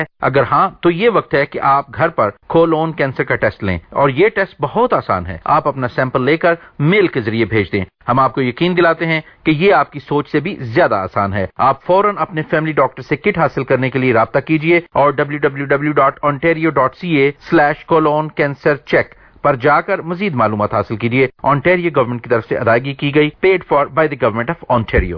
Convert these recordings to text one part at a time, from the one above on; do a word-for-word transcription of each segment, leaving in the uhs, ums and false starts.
اگر ہاں تو یہ وقت ہے کہ آپ گھر پر کولون کینسر کا ٹیسٹ لیں، اور یہ ٹیسٹ بہت آسان ہے۔ آپ اپنا سیمپل لے کر میل کے ذریعے بھیج دیں۔ ہم آپ کو یقین دلاتے ہیں کہ یہ آپ کی سوچ سے بھی زیادہ آسان ہے۔ آپ فوراً اپنے فیملی ڈاکٹر سے کٹ حاصل کرنے کے لیے رابطہ کیجیے اور W W W dot Ontario dot C A slash colon cancer check پر جا کر مزید معلومات حاصل کیجیے۔ اونٹیریو گورنمنٹ کی طرف سے ادائیگی کی گئی، paid for by the government of Ontario.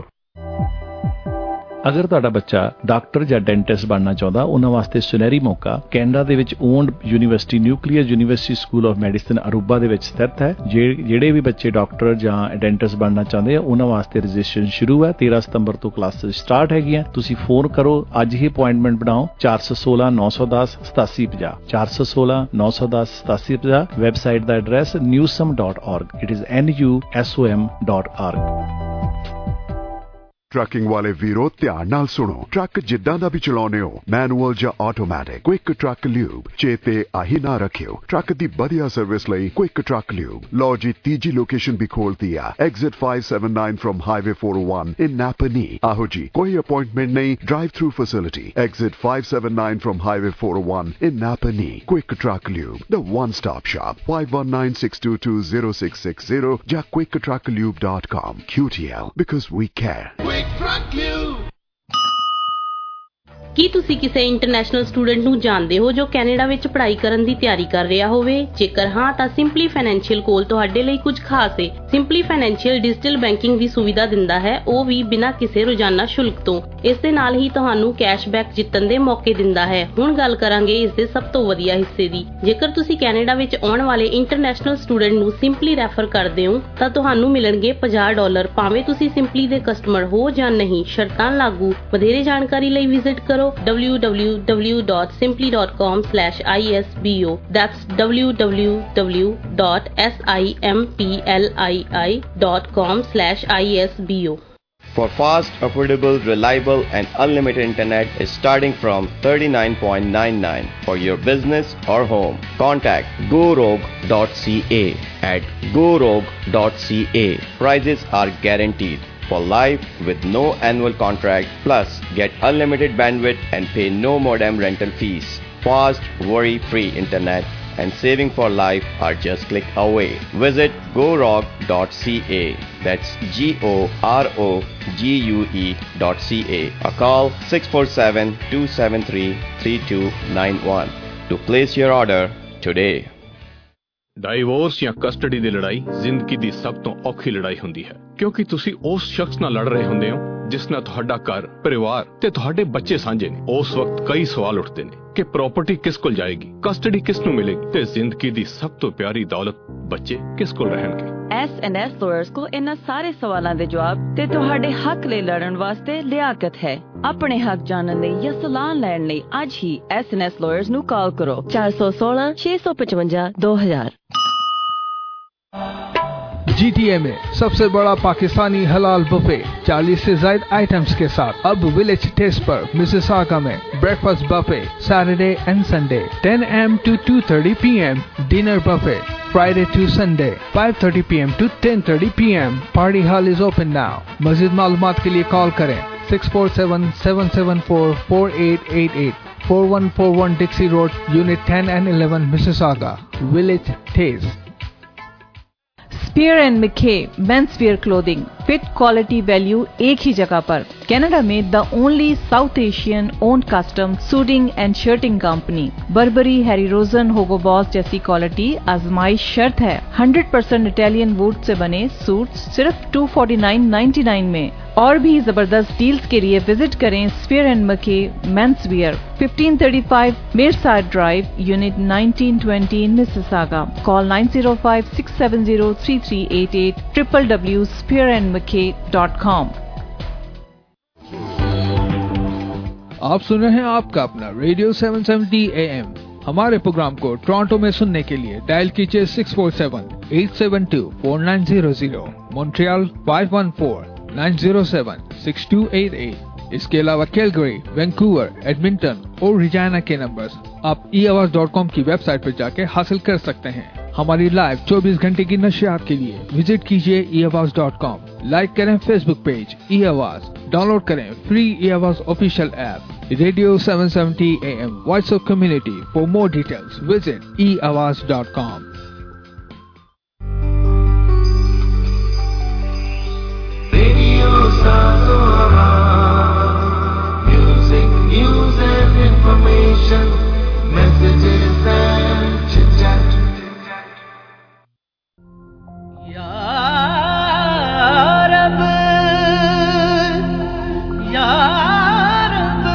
ਅਗਰ ਤੁਹਾਡਾ ਬੱਚਾ ਡਾਕਟਰ ਜਾਂ ਡੈਂਟਿਸਟ ਬਣਨਾ ਚਾਹੁੰਦਾ, ਉਹਨਾਂ ਵਾਸਤੇ ਸੁਨਹਿਰੀ ਮੌਕਾ ਕੈਨੇਡਾ ਦੇ ਵਿੱਚ owned university nuclear university school of medicine Aruba ਦੇ ਵਿੱਚ ਸਥਿਤ ਹੈ। ਜਿਹੜੇ ਵੀ ਬੱਚੇ ਡਾਕਟਰ ਜਾਂ ਡੈਂਟਿਸਟ ਬਣਨਾ ਚਾਹੁੰਦੇ ਆ, ਉਹਨਾਂ ਵਾਸਤੇ ਰਜਿਸਟ੍ਰੇਸ਼ਨ ਸ਼ੁਰੂ ਹੈ। ਤੇਰਾਂ ਸਤੰਬਰ ਤੋਂ ਕਲਾਸਿਸ ਸਟਾਰਟ ਹੈਗੀਆਂ। ਤੁਸੀਂ ਫੋਨ ਕਰੋ, ਅੱਜ ਹੀ ਅਪਾਇੰਟਮੈਂਟ ਬਣਾਓ। ਚਾਰ ਸੌ ਸੋਲਾਂ ਨੌ ਸੌ ਦਸ ਸਤਾਸੀ ਪੰਜਾਹ ਚਾਰ ਸੌ ਸੋਲਾਂ ਨੌ ਸੌ ਦਸ ਸਤਾਸੀ ਪੰਜਾਹ। ਵੈਬਸਾਈਟ ਦਾ address newsome dot org। It is N U S O M dot org. Trucking ਵਾਲੇ ਵੀਰੋ ਧਿਆਨ ਨਾਲ ਸੁਣੋ। ਟਰੱਕ ਜਿੱਦਾਂ ਦਾ ਵੀ ਚਲਾਉਣੇ ਹੋ, ਮੈਨੂਅਲ ਜਾਂ ਆਟੋਮੈਟਿਕ, ਕੁਇਕ ਟਰੱਕ ਲਿਊਬ ਚੇਤੇ ਆਹੀ ਨਾ ਰੱਖਿਓ। ਟਰੱਕ ਦੀ ਵਧੀਆ ਸਰਵਿਸ ਲਈ ਕੁਇਕ ਟਰੱਕ ਲਿਊਬ। ਲਓ ਜੀ, ਤੀਜੀ ਲੋਕੇਸ਼ਨ ਵੀ ਖੋਲਤੀ ਆ, exit five seventy-nine from highway four oh one in Napanee. ਆਹੋ ਜੀ, ਕੋਈ ਅਪਾਇੰਟਮੈਂਟ ਨਹੀਂ, drive through facility. Exit five seventy-nine from highway four oh one in Napanee. Quick truck lube, the one stop shop। five one nine six two two zero six six zero ਜਾਂ quick truck lube dot com। Q T L, because we care। ਕੀ ਤੁਸੀਂ ਕਿਸੇ international student ਨੂੰ ਜਾਣਦੇ ਹੋ ਜੋ Canada ਵਿੱਚ ਪੜ੍ਹਾਈ ਕਰਨ ਦੀ ਤਿਆਰੀ ਕਰ ਰਿਹਾ ਹੋਵੇ? ਜੇਕਰ ਹਾਂ ਤਾਂ ਸਿੰਪਲੀ ਫਾਈਨੈਂਸ਼ੀਅਲ ਕੋਲ ਤੁਹਾਡੇ ਲਈ ਕੁਝ ਖਾਸ ਹੈ। ਸਿੰਪਲੀ ਫਾਈਨੈਂਸ਼ੀਅਲ ਡਿਜੀਟਲ ਬੈਂਕਿੰਗ ਦੀ ਸੁਵਿਧਾ ਦਿੰਦਾ ਹੈ, ਉਹ ਵੀ ਬਿਨਾਂ ਕਿਸੇ ਰੋਜ਼ਾਨਾ ਸ਼ੁਲਕ ਤੋਂ। ਇਸ ਦੇ ਨਾਲ ਹੀ ਤੁਹਾਨੂੰ ਕੈਸ਼ਬੈਕ ਜਿੱਤਣ ਦੇ ਮੌਕੇ ਦਿੰਦਾ ਹੈ। ਹੁਣ ਗੱਲ ਕਰਾਂਗੇ ਇਸ ਦੇ ਸਭ ਤੋਂ ਵਧੀਆ ਹਿੱਸੇ ਦੀ। ਜੇਕਰ ਤੁਸੀਂ ਕੈਨੇਡਾ ਵਿੱਚ ਆਉਣ ਵਾਲੇ ਇੰਟਰਨੈਸ਼ਨਲ ਸਟੂਡੈਂਟ ਨੂੰ ਸਿੰਪਲੀ ਰੈਫਰ ਕਰਦੇ ਹੋ ਤਾਂ ਤੁਹਾਨੂੰ ਮਿਲਣਗੇ ਪੰਜਾਹ ਡਾਲਰ, ਭਾਵੇਂ ਤੁਸੀਂ ਸਿੰਪਲੀ ਦੇ ਕਸਟਮਰ ਹੋ ਜਾਂ ਨਹੀਂ। ਸ਼ਰਤਾਂ ਲਾਗੂ। ਵਧੇਰੇ ਜਾਣਕਾਰੀ ਲਈ ਵਿਜ਼ਿਟ ਕਰੋ w w w dot simply dot com slash I S B O. That's w w w dot simpli dot com slash I S B O. For fast, affordable, reliable and unlimited internet is starting from thirty-nine nine nine for your business or home. Contact go rogue dot c a at go rogue dot c a. Prices are guaranteed for life with no annual contract, plus get unlimited bandwidth and pay no modem rental fees. Fast, worry-free internet and saving for life are just click away. Visit go rogue dot c a. That's G O R O G U E dot C A. Or call six four seven two seven three three two nine one to place your order today. Divorce ਜਾਂ custody ਦੀ ਲੜਾਈ ਜ਼ਿੰਦਗੀ ਦੀ ਸਭ ਤੋਂ ਔਖੀ ਲੜਾਈ ਹੁੰਦੀ ਹੈ, ਕਿਉਂਕਿ ਤੁਸੀਂ ਉਸ ਸ਼ਖਸ ਨਾਲ ਲੜ ਰਹੇ ਹੁੰਦੇ ਹੋ ਜਿਸ ਨਾਲ ਤੁਹਾਡਾ ਘਰ, ਪਰਿਵਾਰ ਤੇ ਤੁਹਾਡੇ ਬੱਚੇ ਸਾਂਝੇ ਨੇ। ਉਸ ਵਕਤ ਕਈ ਸਵਾਲ ਉੱਠਦੇ ਨੇ ਕਿ ਪ੍ਰਾਪਰਟੀ ਕਿਸ ਕੋਲ ਜਾਏਗੀ, ਕਸਟਡੀ ਕਿਸ ਨੂੰ ਮਿਲੇਗੀ ਤੇ ਜ਼ਿੰਦਗੀ ਦੀ ਸਭ ਤੋਂ ਪਿਆਰੀ ਦੌਲਤ ਬੱਚੇ ਕਿਸ ਕੋਲ ਰਹਿਣਗੇ। ਐਸ ਐਂਡ ਐਸ ਲਾਇਰਸ ਕੋਲ ਇਹਨਾਂ ਸਾਰੇ ਸਵਾਲਾਂ ਦੇ ਜਵਾਬ ਤੇ ਤੁਹਾਡੇ ਹੱਕ ਲਈ ਲੜਨ ਵਾਸਤੇ ਲਿਆਕਤ ਹੈ। ਆਪਣੇ ਹੱਕ ਜਾਣਨ ਲਈ ਜਾਂ ਸਲਾਹ ਲੈਣ ਲਈ ਅੱਜ ਹੀ ਐਸ ਐਂਡ ਐਸ ਲਾਇਰਸ ਨੂੰ ਕਾਲ ਕਰੋ ਚਾਰ ਸੌ ਸੋਲਾਂ ਛੇ ਸੌ ਪਚਵੰਜਾ ਦੋ ਹਜ਼ਾਰ। जी टी ए में सबसे बड़ा पाकिस्तानी हलाल बुफे चालीस से ज्यादा आइटम्स के साथ अब विलेज टेस्ट पर मिसिसागा में breakfast buffet Saturday and Sunday ten a m to two thirty p m dinner buffet Friday to Sunday five thirty p m to ten thirty p m Party hall is open now। मज़ीद मालूमात के लिए call करें six four seven seven seven four four eight eight eight four one four one Dixie Road Unit ten and eleven Mississauga। Village Taste। Spear and Mike men's wear clothing, fit quality value एक ही जगह पर। Canada में the only south Asian owned custom suiting and shirting company. Burberry, Harry Rosen, Hugo Boss जैसी quality आजमाइश शर्त है। Hundred percent Italian would say बने सूट सिर्फ two forty nine ninety nine में। और भी जबरदस्त डील्स के लिए विजिट करें Spear and Mike men's wear, fifteen thirty-five Mearside Drive, Unit nineteen twenty in Mississauga. Call nine zero five six seven zero three three eight eight w w w dot spear and mckay dot com। आप सुन रहे हैं आपका अपना radio seven seventy A M। हमारे programme को Toronto में सुनने के लिए डायल कीजिए six four seven eight seven two four nine zero zero, Montreal five one four nine zero seven six two eight eight। इसके अलावा कैलगरी, वैंकूवर, एडमिंटन और रिजाना के नंबर्स आप ई आवाज डॉट कॉम की वेबसाइट पर जाके हासिल कर सकते हैं। हमारी लाइव चौबीस घंटे की नशियात के लिए विजिट कीजिए E Awaz dot com. Like करें Facebook page E Awaz, download करें free E Awaz official app. Radio seven seventy A M, Voice of Community. For more details, visit e awaz dot com. Radio Satora, music, news and information, messages and chit-chat. Ya Rab, Ya Rab,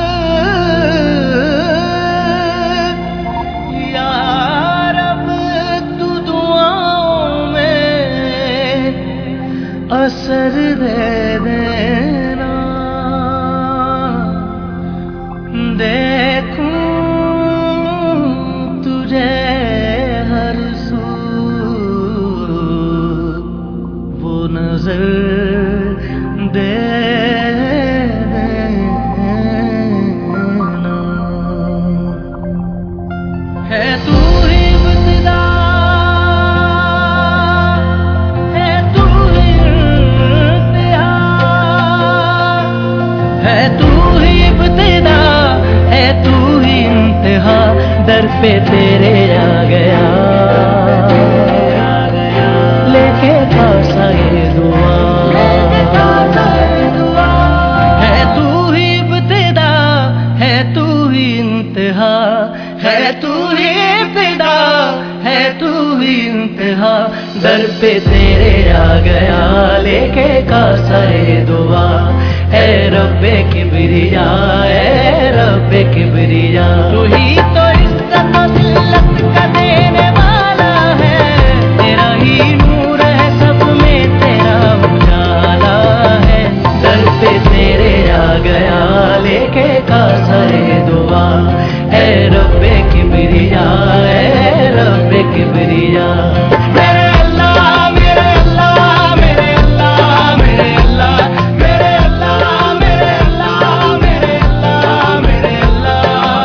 Ya Rab, tu duaon mein asar de dena, देखूं तुझे हर सू वो नजर दे देना, है तू ही इब्तिदा, है तू ही इंतहा, है तू ही इब्तिदा, है तू ही इंतहा, दर पे तेरे आ गया, लेके पासा ये दुआ, है तू ही इब्तिदा, है तू ही इंतहा, है तू ही इब्तिदा, है तू ही इंतहा, दर पे तेरे आ गया, लेके कासा ये दुआ, है रब्बे किबरिया, है रब्बे किबरिया, तू ही तो इज्जत और जिल्लत का देने वाला है, तेरा ही नूर है सब में तेरा उजाला है, दर पे तेरे आ गया, लेके कासा ये दुआ, है रब्बे किबरिया, है रब्बे किबरिया, मेरे अल्लाह, मेरे अल्लाह, मेरे अल्लाह, मेरे अल्लाह, मेरे अल्लाह, मेरे अल्लाह, मेरे अल्लाह, मेरे अल्लाह।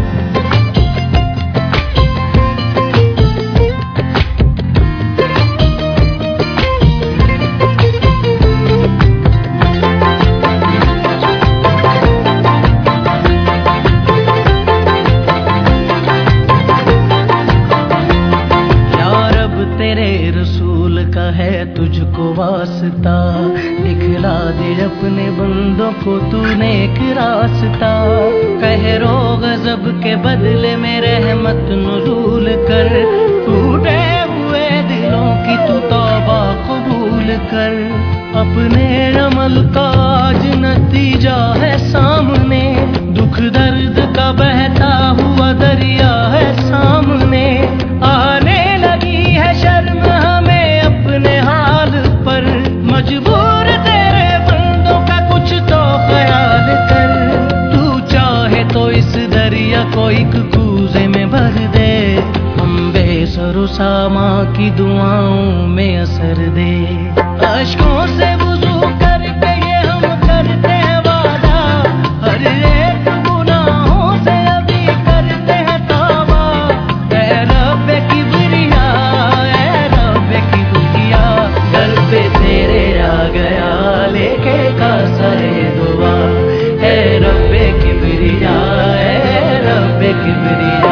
या रब तेरे रसूल का है तुझको वास्ता, दिखला दे अपने बंदों को तूने एक रास्ता, कहरो गजब के बदले में रहमत नुज़ूल कर, टूटे हुए दिलों की तू तौबा कबूल कर, अपने अमल का आज नतीजा है सामने, दुख दर्द का बहता हुआ दरिया है सामने, आने लगी है शर्म हमें अपने हाल पर, मजबूर तेरे बंदों का कुछ तो ख्याल कर, तू चाहे तो इस दरिया को एक कूजे में भर दे, हम बेसरो सामा की दुआओं में असर दे, अश्कों से वुज़ू करके ये हम करते हैं वादा, हर एक गुनाहों से अभी करते हैं तौबा, ऐ रब्बे किबरिया, ऐ रब्बे किबरिया, दर पे तेरे आ गया, लेके कासा ये दुआ, ऐ रब्बे किबरिया, ऐ रब्बे किबरिया।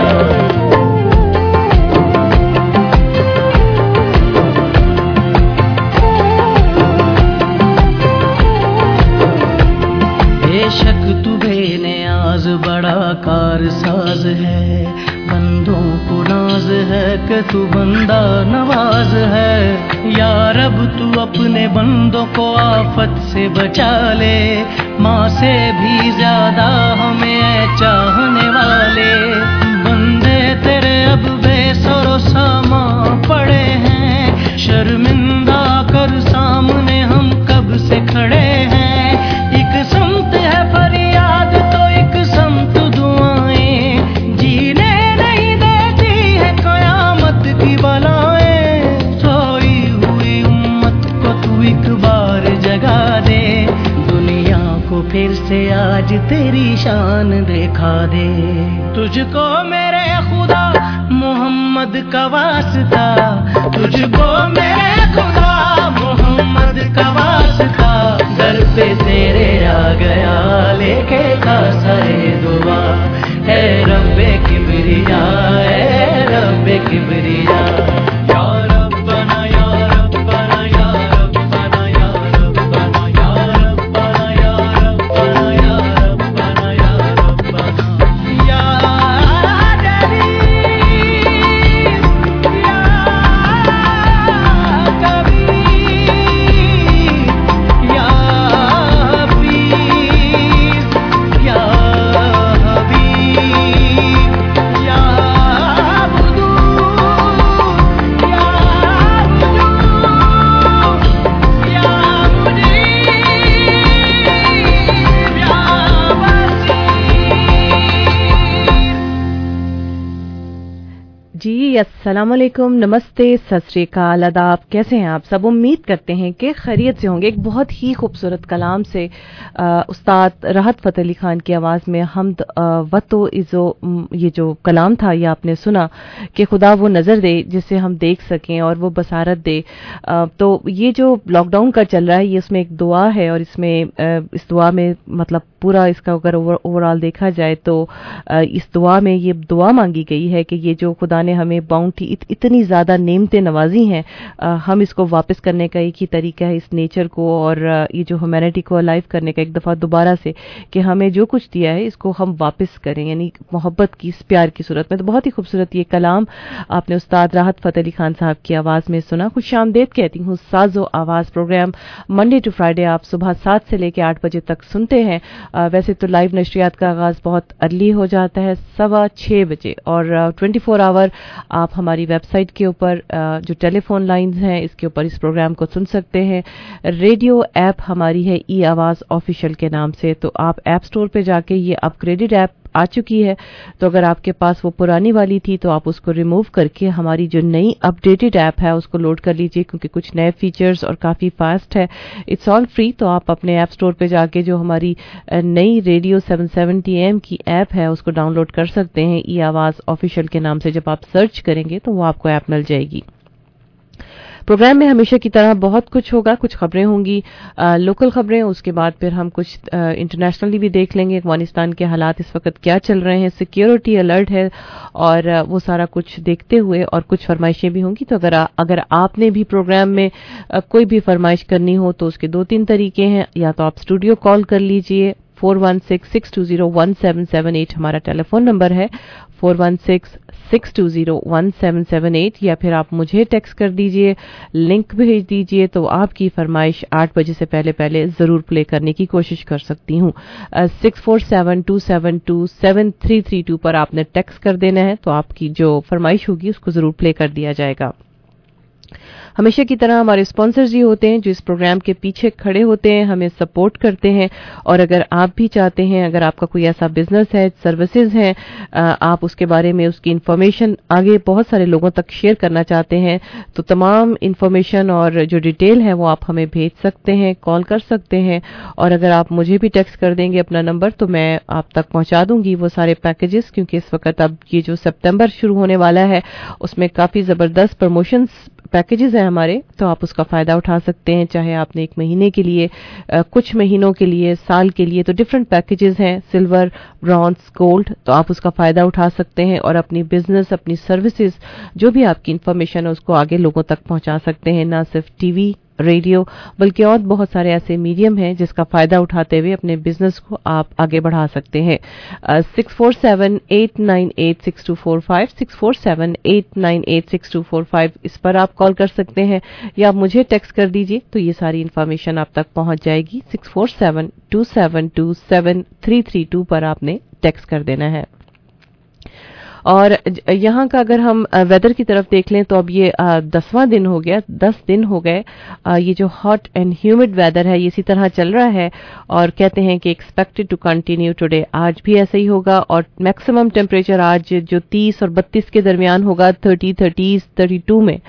बेशक तू बेनियाज बड़ा कारसाज है, बंदों को नाज है कि तू बंदा नवाज है, या रब तू अपने बंदों को आफत से बचा ले, माँ से भी ज्यादा हमें है चाहने वाले, बंदे तेरे अब बेसरो सामा पड़े हैं, शर्मिंदा कर सामने हम कब से खड़े हैं, एक समत है फरियाद तो एक समत दुआएं, जीने नहीं देती है कयामत की बलाएं, सोई हुई उम्मत को तू एक बार जगा दे, दुनिया को फिर से आज तेरी शान दिखा दे, तुझको मेरे खुदा मोहम्मद का वास्ता, तुझको मेरे खुदा मोहम्मद का वास्ता, दर पे तेरे आ गया लेके कासरे दुआ है रब्बे किबरिया है रब्बे किबरिया या रब्बना या रब्बना या रब्बना या रब्बना या रब्बना या रब्बना या रब्बना या रब्बना या अस्सलाम वालेकुम, नमस्ते, सत श्री अकाल, आदाब। कैसे हैं आप सब? उम्मीद करते हैं कि खैरियत से होंगे। एक बहुत ही खूबसूरत कलाम से आ, उस्ताद राहत फ़तेह अली खान की आवाज़ में हमद वतो इज़ो, ये जो कलाम था ये आपने सुना कि खुदा वो नज़र दे जिससे हम देख सकें और वो बसारत दे। आ, तो ये जो लॉकडाउन का चल रहा है ये इसमें एक दुआ है और इसमें आ, इस दुआ में मतलब पूरा इसका अगर ओवरऑल देखा जाए तो आ, इस दुआ में ये दुआ मांगी गई है कि ये जो खुदा ने हमें बाउंटी इत, इतनी ज़्यादा नेमतें नवाजी हैं, हम इसको वापस करने का एक ही तरीका है इस नेचर को और ये जो ह्यूमैनिटी को अलाइव करने का एक दफ़ा दोबारा से कि हमें जो कुछ दिया है इसको हम वापस करें, यानी मोहब्बत की, इस प्यार की सूरत में। तो बहुत ही खूबसूरत ये कलाम आपने उस्ताद राहत फ़तेह अली खान साहब की आवाज़ में सुना। खुश आमदेद कहती हूँ। साजो आवाज़ प्रोग्राम मंडे टू फ्राइडे आप सुबह सात से लेकर आठ बजे तक सुनते हैं। आ, वैसे तो लाइव नशरियात का आगाज़ बहुत अर्ली हो जाता है, सवा छः बजे, और ट्वेंटी फोर आवर आप हमारी वेबसाइट के ऊपर जो टेलीफोन लाइंस हैं इसके ऊपर इस प्रोग्राम को सुन सकते हैं। रेडियो ऐप हमारी है ई आवाज़ ऑफिशियल के नाम से, तो आप ऐप स्टोर पे जाके, ये अपग्रेडेड ऐप आ चुकी है, तो अगर आपके पास वो पुरानी वाली थी तो आप उसको रिमूव करके हमारी जो नई अपडेटेड ऐप है उसको लोड कर लीजिए, क्योंकि कुछ नए फीचर्स और काफ़ी फास्ट है। इट्स ऑल फ्री, तो आप अपने ऐप स्टोर पे जाके जो हमारी नई radio seven seventy A M की ऐप है उसको डाउनलोड कर सकते हैं। ई आवाज़ ऑफिशियल के नाम से जब आप सर्च करेंगे तो वो आपको ऐप मिल जाएगी। प्रोग्राम में हमेशा की तरह बहुत कुछ होगा, कुछ खबरें होंगी, आ, लोकल खबरें, उसके बाद फिर हम कुछ इंटरनेशनली भी देख लेंगे अफगानिस्तान के हालात इस वक्त क्या चल रहे हैं, सिक्योरिटी अलर्ट है और आ, वो सारा कुछ देखते हुए, और कुछ फरमाइशें भी होंगी। तो अगर आ, अगर आपने भी प्रोग्राम में आ, कोई भी फरमाइश करनी हो तो उसके दो तीन तरीके हैं। या तो आप स्टूडियो कॉल कर लीजिए, four one six six two zero one seven seven eight हमारा टेलीफोन नंबर है, four one six six two zero one seven seven eight, या फिर आप मुझे टेक्स्ट कर दीजिए, लिंक भेज दीजिए, तो आपकी फरमाइश आठ बजे से पहले पहले ज़रूर प्ले करने की कोशिश कर सकती हूँ। Six four seven two seven two seven three three two पर आपने टेक्स्ट कर देना है, तो आपकी जो फरमाइश होगी उसको ज़रूर प्ले कर दिया जाएगा। हमेशा की तरह हमारे स्पॉन्सर्स ही होते हैं जो इस प्रोग्राम के पीछे खड़े होते हैं, हमें सपोर्ट करते हैं। और अगर आप भी चाहते हैं, अगर आपका कोई ऐसा बिजनेस है, सर्विसेज हैं, आप उसके बारे में उसकी इन्फॉर्मेशन आगे बहुत सारे लोगों तक शेयर करना चाहते हैं, तो तमाम इन्फॉर्मेशन और जो डिटेल है वो आप हमें भेज सकते हैं, कॉल कर सकते हैं। और अगर आप मुझे भी टेक्स्ट कर देंगे अपना नंबर तो मैं आप तक पहुंचा दूंगी वो सारे पैकेजेस, क्योंकि इस वक्त अब ये जो सितंबर शुरू होने वाला है उसमें काफ़ी ज़बरदस्त प्रमोशंस पैकेजेस हैं हमारे, तो आप उसका फ़ायदा उठा सकते हैं। चाहे आपने एक महीने के लिए, कुछ महीनों के लिए, साल के लिए, तो डिफरेंट पैकेजेस हैं, सिल्वर, ब्रॉन्ज, गोल्ड, तो आप उसका फ़ायदा उठा सकते हैं और अपनी बिजनेस, अपनी सर्विसेज, जो भी आपकी इन्फॉर्मेशन है उसको आगे लोगों तक पहुंचा सकते हैं। ना सिर्फ टीवी, रेडियो, बल्कि और बहुत सारे ऐसे मीडियम हैं जिसका फ़ायदा उठाते हुए अपने बिजनेस को आप आगे बढ़ा सकते हैं। Six four seven eight nine eight six two four five six four seven eight nine eight six two four five इस पर आप कॉल कर सकते हैं, या आप मुझे टेक्स्ट कर दीजिए तो ये सारी इन्फॉर्मेशन आप तक पहुंच जाएगी। Six four seven two seven two seven three three two पर आपने टेक्स्ट कर देना है। और यहाँ का अगर हम वेदर की तरफ देख लें तो अब ये दसवां दिन हो गया, दस दिन हो गए ये जो हॉट एंड ह्यूमिड वेदर है ये इसी तरह चल रहा है, और कहते हैं कि एक्सपेक्टेड टू कंटिन्यू टुडे, आज भी ऐसा ही होगा। और मैक्सिमम टेम्परेचर आज जो तीस और बत्तीस के दरमियान होगा, थर्टी थर्टीज थर्टी टू में,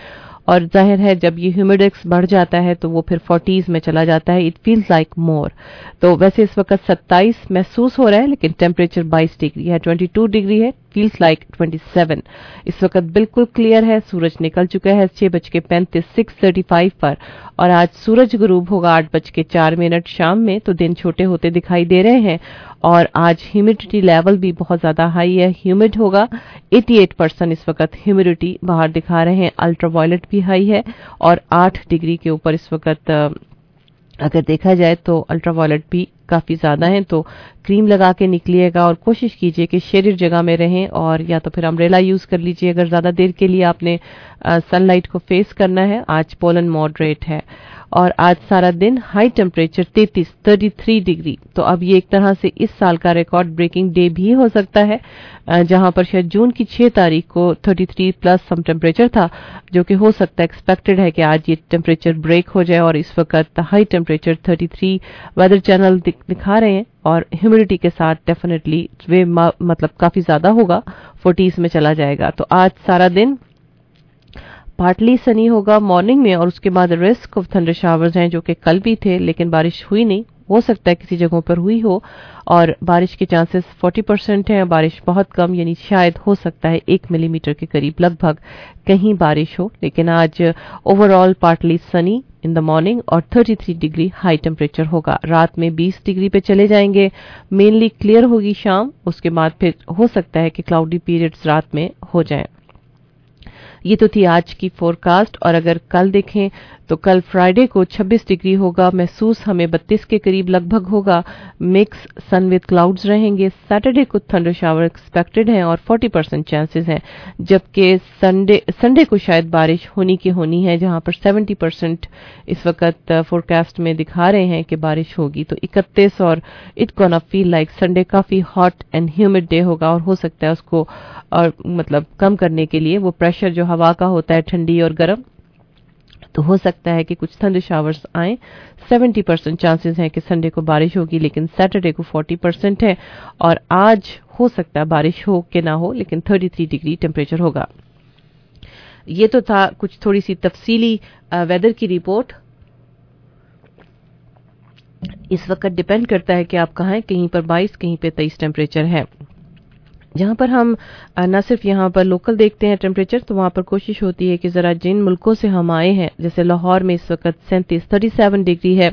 और जाहिर है जब ये ह्यूमिडेक्स बढ़ जाता है तो वो फिर फोर्टीज में चला जाता है, इट फील्स लाइक मोर। तो वैसे इस वक्त सत्ताईस महसूस हो रहा है लेकिन टेम्परेचर बाईस डिग्री है, बाईस डिग्री है, फील्स लाइक सत्ताईस। इस वक्त बिल्कुल क्लियर है, सूरज निकल चुका है छह बज के पैंतीस सिक्स थर्टी फाइव पर, और आज सूरज गुरूब होगा आठ बज के चार मिनट शाम में, तो दिन छोटे होते दिखाई दे रहे हैं। और आज ह्यूमिडिटी लेवल भी बहुत ज्यादा हाई है, ह्यूमिड होगा, अठासी परसेंट इस वक्त ह्यूमिडिटी बाहर दिखा रहे हैं। अल्ट्रावायलेट भी हाई है और आठ डिग्री के ऊपर इस वक्त अगर देखा जाए तो अल्ट्रावायलेट भी काफी ज्यादा है। तो क्रीम लगा के निकलिएगा और कोशिश कीजिए कि शेडेड जगह में रहें, और या तो फिर अम्ब्रेला यूज कर लीजिए अगर ज्यादा देर के लिए आपने सनलाइट को फेस करना है। आज पोलन मॉडरेट है और आज सारा दिन हाई टेम्परेचर तैंतीस तैंतीस डिग्री। तो अब ये एक तरह से इस साल का रिकॉर्ड ब्रेकिंग डे भी हो सकता है, जहां पर शायद जून की छह तारीख को तैंतीस प्लस सम टेम्परेचर था, जो कि हो सकता है, एक्सपेक्टेड है कि आज ये टेम्परेचर ब्रेक हो जाए। और इस वक्त हाई टेम्परेचर तैंतीस वेदर चैनल दिखा रहे हैं और ह्यूमिडिटी के साथ डेफिनेटली वे मतलब काफी ज्यादा होगा, चालीस में चला जाएगा। तो आज सारा दिन पार्टली सनी होगा मॉर्निंग में, और उसके बाद रिस्क ऑफ थंडर शावर्स हैं जो कि कल भी थे लेकिन बारिश हुई नहीं, हो सकता है किसी जगहों पर हुई हो, और बारिश के चांसेस चालीस परसेंट हैं। बारिश बहुत कम, यानी शायद हो सकता है एक मिलीमीटर के करीब लगभग कहीं बारिश हो, लेकिन आज overall partly sunny in the morning और तैंतीस डिग्री हाई टेम्परेचर होगा। रात में बीस डिग्री पे चले जाएंगे, मेनली क्लियर होगी शाम, उसके बाद फिर हो सकता है कि क्लाउडी पीरियड्स रात में हो जाएं। ये तो थी आज की फोरकास्ट। और अगर कल देखें तो कल फ्राइडे को छब्बीस डिग्री होगा, महसूस हमें बत्तीस के करीब लगभग होगा, मिक्स सन विद क्लाउड्स रहेंगे। सैटरडे को थंडर शावर एक्सपेक्टेड है और चालीस परसेंट चांसेस हैं, जबकि संडे संडे को शायद बारिश होनी की होनी है, जहां पर सत्तर परसेंट इस वक्त फोरकास्ट में दिखा रहे हैं कि बारिश होगी। तो इकतीस और it gonna feel like Sunday काफी हॉट एंड ह्यूमिड डे होगा, और हो सकता है उसको और मतलब कम करने के लिए वो प्रेशर जो हवा का होता है ठंडी और गर्म, तो हो सकता है कि कुछ थंडर शावर्स आए। सत्तर परसेंट चांसेस हैं कि संडे को बारिश होगी, लेकिन सैटरडे को चालीस परसेंट है, और आज हो सकता है बारिश हो कि ना हो, लेकिन तैंतीस डिग्री टेम्परेचर होगा। ये तो था कुछ थोड़ी सी तफसीली वेदर की रिपोर्ट। इस वक्त डिपेंड करता है कि आप कहाँ हैं, कहीं पर बाईस कहीं पे तेईस टेम्परेचर है। जहां पर हम न सिर्फ यहाँ पर लोकल देखते हैं टेम्परेचर, तो वहां पर कोशिश होती है कि जरा जिन मुल्कों से हम आए हैं, जैसे लाहौर में इस वक्त सैंतीस सैंतीस डिग्री है,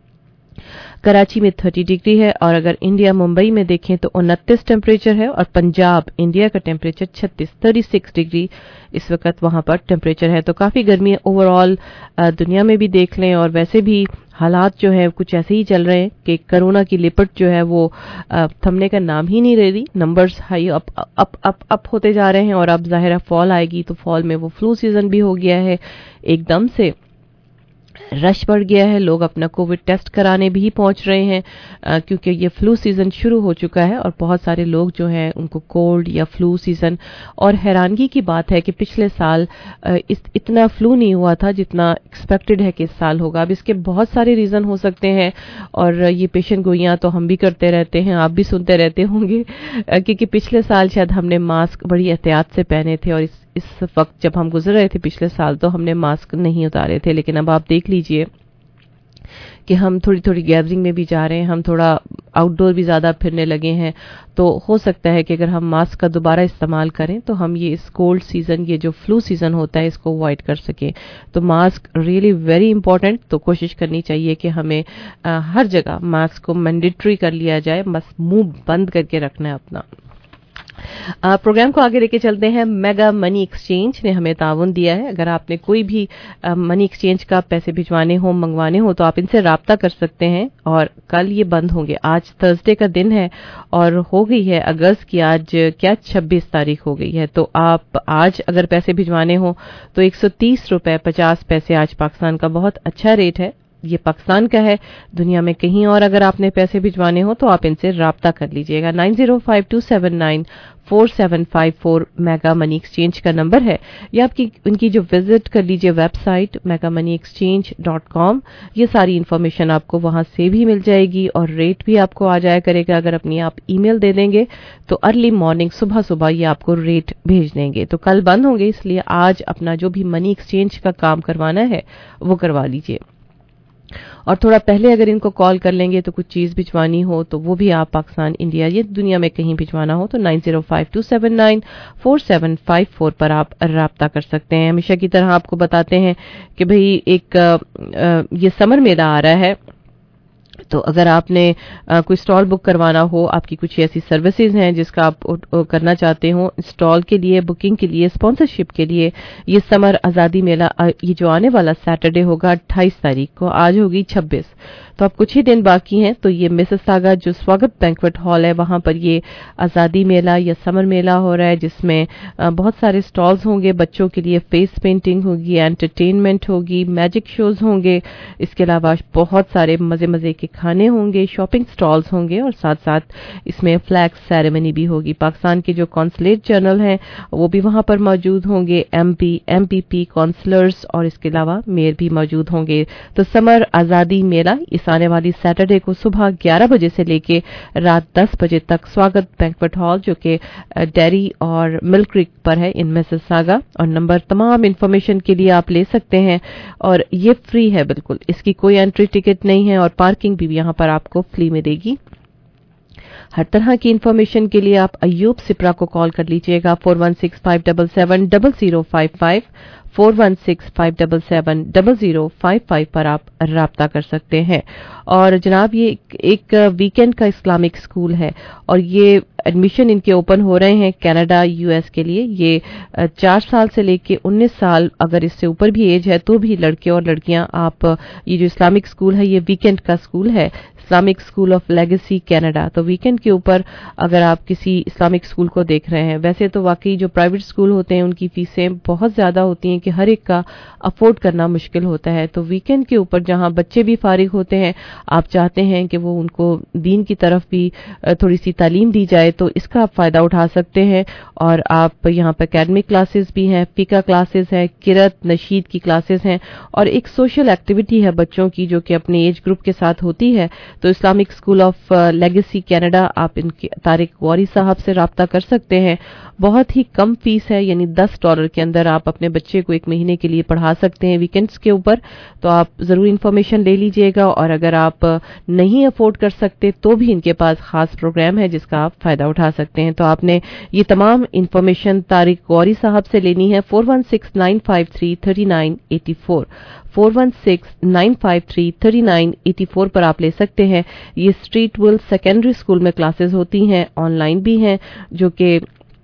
कराची में तीस डिग्री है, और अगर इंडिया मुंबई में देखें तो उनतीस टेम्परेचर है, और पंजाब इंडिया का टेम्परेचर छत्तीस छत्तीस डिग्री इस वक्त वहां पर टेम्परेचर है। तो काफी गर्मी है ओवरऑल, दुनिया में भी देख लें, और वैसे भी हालात जो है कुछ ऐसे ही चल रहे हैं कि कोरोना की लिपट जो है वो थमने का नाम ही नहीं ले रही। Numbers high up up up up होते जा रहे हैं, और अब जाहिर है फॉल आएगी, तो फॉल में वो फ्लू सीजन भी हो गया है, एकदम से रश बढ़ गया है, लोग अपना कोविड टेस्ट कराने भी पहुंच रहे हैं, आ, क्योंकि ये फ्लू सीजन शुरू हो चुका है, और बहुत सारे लोग जो हैं उनको कोल्ड या फ्लू सीजन। और हैरानगी की बात है कि पिछले साल आ, इस इतना फ्लू नहीं हुआ था जितना एक्सपेक्टेड है कि इस साल होगा। अब इसके बहुत सारे रीजन हो सकते हैं, और ये पेशन गोइयां तो हम भी करते रहते हैं, आप भी सुनते रहते होंगे, क्योंकि पिछले साल शायद हमने मास्क बड़ी एहतियात से पहने थे, और इस इस वक्त जब हम गुजर रहे थे पिछले साल तो हमने मास्क नहीं उतारे थे। लेकिन अब आप देख लीजिए कि हम थोड़ी थोड़ी गैदरिंग में भी जा रहे हैं, हम थोड़ा आउटडोर भी ज्यादा फिरने लगे हैं, तो हो सकता है कि अगर हम मास्क का दोबारा इस्तेमाल करें तो हम ये इस कोल्ड सीजन, ये जो फ्लू सीजन होता है, इसको अवॉइड कर सकें। तो मास्क रियली वेरी इंपॉर्टेंट, तो कोशिश करनी चाहिए कि हमें आ, हर जगह मास्क को मैंडेटरी कर लिया जाए, बस मुंह बंद करके रखना है अपना। आ, प्रोग्राम को आगे लेके चलते हैं। मेगा मनी एक्सचेंज ने हमें ताउन दिया है। अगर आपने कोई भी आ, मनी एक्सचेंज का पैसे भिजवाने हो, मंगवाने हो, तो आप इनसे राब्ता कर सकते हैं, और कल ये बंद होंगे। आज थर्सडे का दिन है और हो गई है अगस्त की आज क्या छब्बीस तारीख हो गई है। तो आप आज अगर पैसे भिजवाने हो तो एक सौ तीस रुपए पचास पैसे आज पाकिस्तान का बहुत अच्छा रेट है। ये पाकिस्तान का है, दुनिया में कहीं और अगर आपने पैसे भिजवाने हो तो आप इनसे राब्ता कर लीजिएगा। Nine zero five two seven nine four seven five four Mega Money Exchange का नंबर है, या आपकी उनकी जो विजिट कर लीजिए website Mega Money Exchange dot com. ये सारी इन्फॉर्मेशन आपको वहां से भी मिल जाएगी और रेट भी आपको आ जाया करेगा। अगर अपनी आप ईमेल दे देंगे तो अर्ली मॉर्निंग सुबह सुबह ये आपको रेट भेज देंगे। तो कल बंद होंगे, इसलिए आज अपना जो भी मनी एक्सचेंज का काम करवाना है वो करवा लीजिए। और थोड़ा पहले अगर इनको कॉल कर लेंगे तो कुछ चीज़ भिजवानी हो तो वो भी आप पाकिस्तान, इंडिया या दुनिया में कहीं भिजवाना हो तो nine zero five two seven nine four seven five four पर आप राब्ता कर सकते हैं। हमेशा की तरह आपको बताते हैं कि भाई एक आ, आ, ये समर मेला आ रहा है, तो अगर आपने आ, कोई स्टॉल बुक करवाना हो, आपकी कुछ ऐसी सर्विसेज हैं जिसका आप ओ, ओ, करना चाहते हो स्टॉल के लिए, बुकिंग के लिए, स्पॉन्सरशिप के लिए, ये समर आज़ादी मेला ये जो आने वाला सैटरडे होगा अट्ठाईस तारीख को, आज होगी छब्बीस, तो अब कुछ ही दिन बाकी हैं। तो ये मिसिसागा जो स्वागत बैंक्वेट हॉल है वहां पर ये आज़ादी मेला या समर मेला हो रहा है, जिसमें बहुत सारे स्टॉल्स होंगे बच्चों के लिए, फेस पेंटिंग होगी, एंटरटेनमेंट होगी, मैजिक शोज होंगे, इसके अलावा बहुत सारे मजे मजे के खाने होंगे, शॉपिंग स्टॉल्स होंगे और साथ साथ इसमें फ्लैग सेरेमनी भी होगी। पाकिस्तान के जो कॉन्सुलेट जनरल हैं वो भी वहां पर मौजूद होंगे, एमपी एमपीपी काउंसलर्स और इसके अलावा मेयर भी मौजूद होंगे। तो समर आज़ादी मेला इस आने वाली सैटरडे को सुबह ग्यारह बजे से लेके रात दस बजे तक स्वागत बैंक्वेट हॉल जो कि डेरी और मिल्क क्रीक पर है इन मिसिसागा, और नंबर तमाम इंफॉर्मेशन के लिए आप ले सकते हैं और ये फ्री है बिल्कुल, इसकी कोई एंट्री टिकट नहीं है और पार्किंग भी यहां पर आपको फ्री मिलेगी। हर तरह की इंफॉर्मेशन के लिए आप अयूब सिप्रा को कॉल कर लीजिएगा four one six five seven seven double zero five five four one six five seven seven double zero five five पर आप राब्ता कर सकते हैं। और जनाब ये एक वीकेंड का इस्लामिक स्कूल है और ये एडमिशन इनके ओपन हो रहे हैं कनाडा यूएस के लिए। ये चार साल से लेके उन्नीस साल, अगर इससे ऊपर भी एज है तो भी लड़के और लड़कियां आप, ये जो इस्लामिक स्कूल है ये वीकेंड का स्कूल है, Islamic school of legacy Canada. तो वीकेंड के ऊपर अगर आप किसी इस्लामिक स्कूल को देख रहे हैं, वैसे तो वाकई जो प्राइवेट स्कूल होते हैं उनकी फीसें बहुत ज्यादा होती हैं कि हर एक का अफोर्ड करना मुश्किल होता है। तो वीकेंड के ऊपर जहां बच्चे भी फारिग होते हैं, आप चाहते हैं कि वो उनको दीन की तरफ भी थोड़ी सी तालीम दी जाए, तो इसका आप फायदा उठा सकते हैं। और आप यहाँ पर एकेडमिक क्लासेस भी हैं, फिका क्लासेस हैं, किरत नशीद की क्लासेस हैं और एक सोशल एक्टिविटी है बच्चों की जो कि अपने एज ग्रुप के साथ होती है। तो Islamic school of legacy Canada, आप इनके तारिक गौरी साहब से राब्ता कर सकते हैं। बहुत ही कम फीस है, यानी दस डॉलर के अंदर आप अपने बच्चे को एक महीने के लिए पढ़ा सकते हैं वीकेंड्स के ऊपर। तो आप जरूर इन्फॉर्मेशन ले लीजिएगा और अगर आप नहीं अफोर्ड कर सकते तो भी इनके पास खास प्रोग्राम है जिसका आप फायदा उठा सकते हैं। तो आपने ये तमाम इन्फॉर्मेशन तारिक गौरी साहब से लेनी है four one six nine five three thirty nine eighty four four one six nine five three thirty nine eighty four पर आप ले सकते हैं। ये स्ट्रीट विल सेकेंडरी स्कूल में क्लासेस होती हैं, ऑनलाइन भी हैं जो कि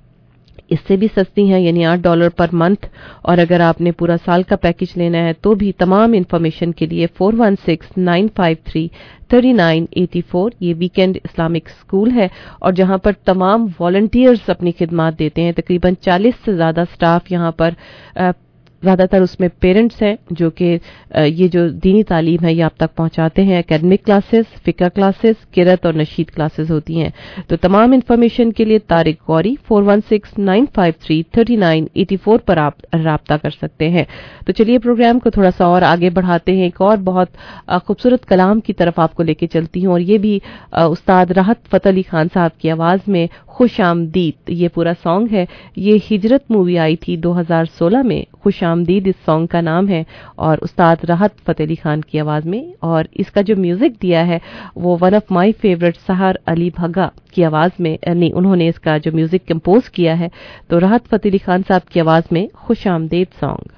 इससे भी सस्ती हैं, यानी आठ डॉलर पर मंथ। और अगर आपने पूरा साल का पैकेज लेना है तो भी तमाम इन्फॉर्मेशन के लिए four one six nine five three thirty nine eighty four. ये वीकेंड इस्लामिक स्कूल है और जहां पर तमाम वॉलंटियर्स अपनी खिदमात देते हैं। तकरीबन चालीस से ज्यादा स्टाफ यहाँ पर, ज़्यादातर उसमें पेरेंट्स हैं जो कि ये जो दीनी तालीम है ये आप तक पहुंचाते हैं। एकेडमिक क्लासेस, फिका क्लासेस, किरत और नशीद क्लासेस होती हैं। तो तमाम इन्फॉर्मेशन के लिए Tariq Ghauri four one six nine five three thirty nine eighty four पर आप राब्ता कर सकते हैं। तो चलिए प्रोग्राम को थोड़ा सा और आगे बढ़ाते हैं, एक और बहुत खूबसूरत कलाम की तरफ आपको लेके चलती हूँ और ये भी उस्ताद राहत फतेह अली खान साहब की आवाज़ में खुश आमदीद ये पूरा सॉन्ग है। ये हिजरत मूवी आई थी दो हज़ार सोलह में, खुश आमदीद इस सॉन्ग का नाम है और उस्ताद राहत फतेह अली खान की आवाज़ में। और इसका जो म्यूजिक दिया है वो वन ऑफ माय फेवरेट सहर अली भगा की आवाज़ में, नहीं उन्होंने इसका जो म्यूजिक कंपोज किया है। तो राहत फतेह अली खान साहब की आवाज़ में खुश आमदीद सॉन्ग।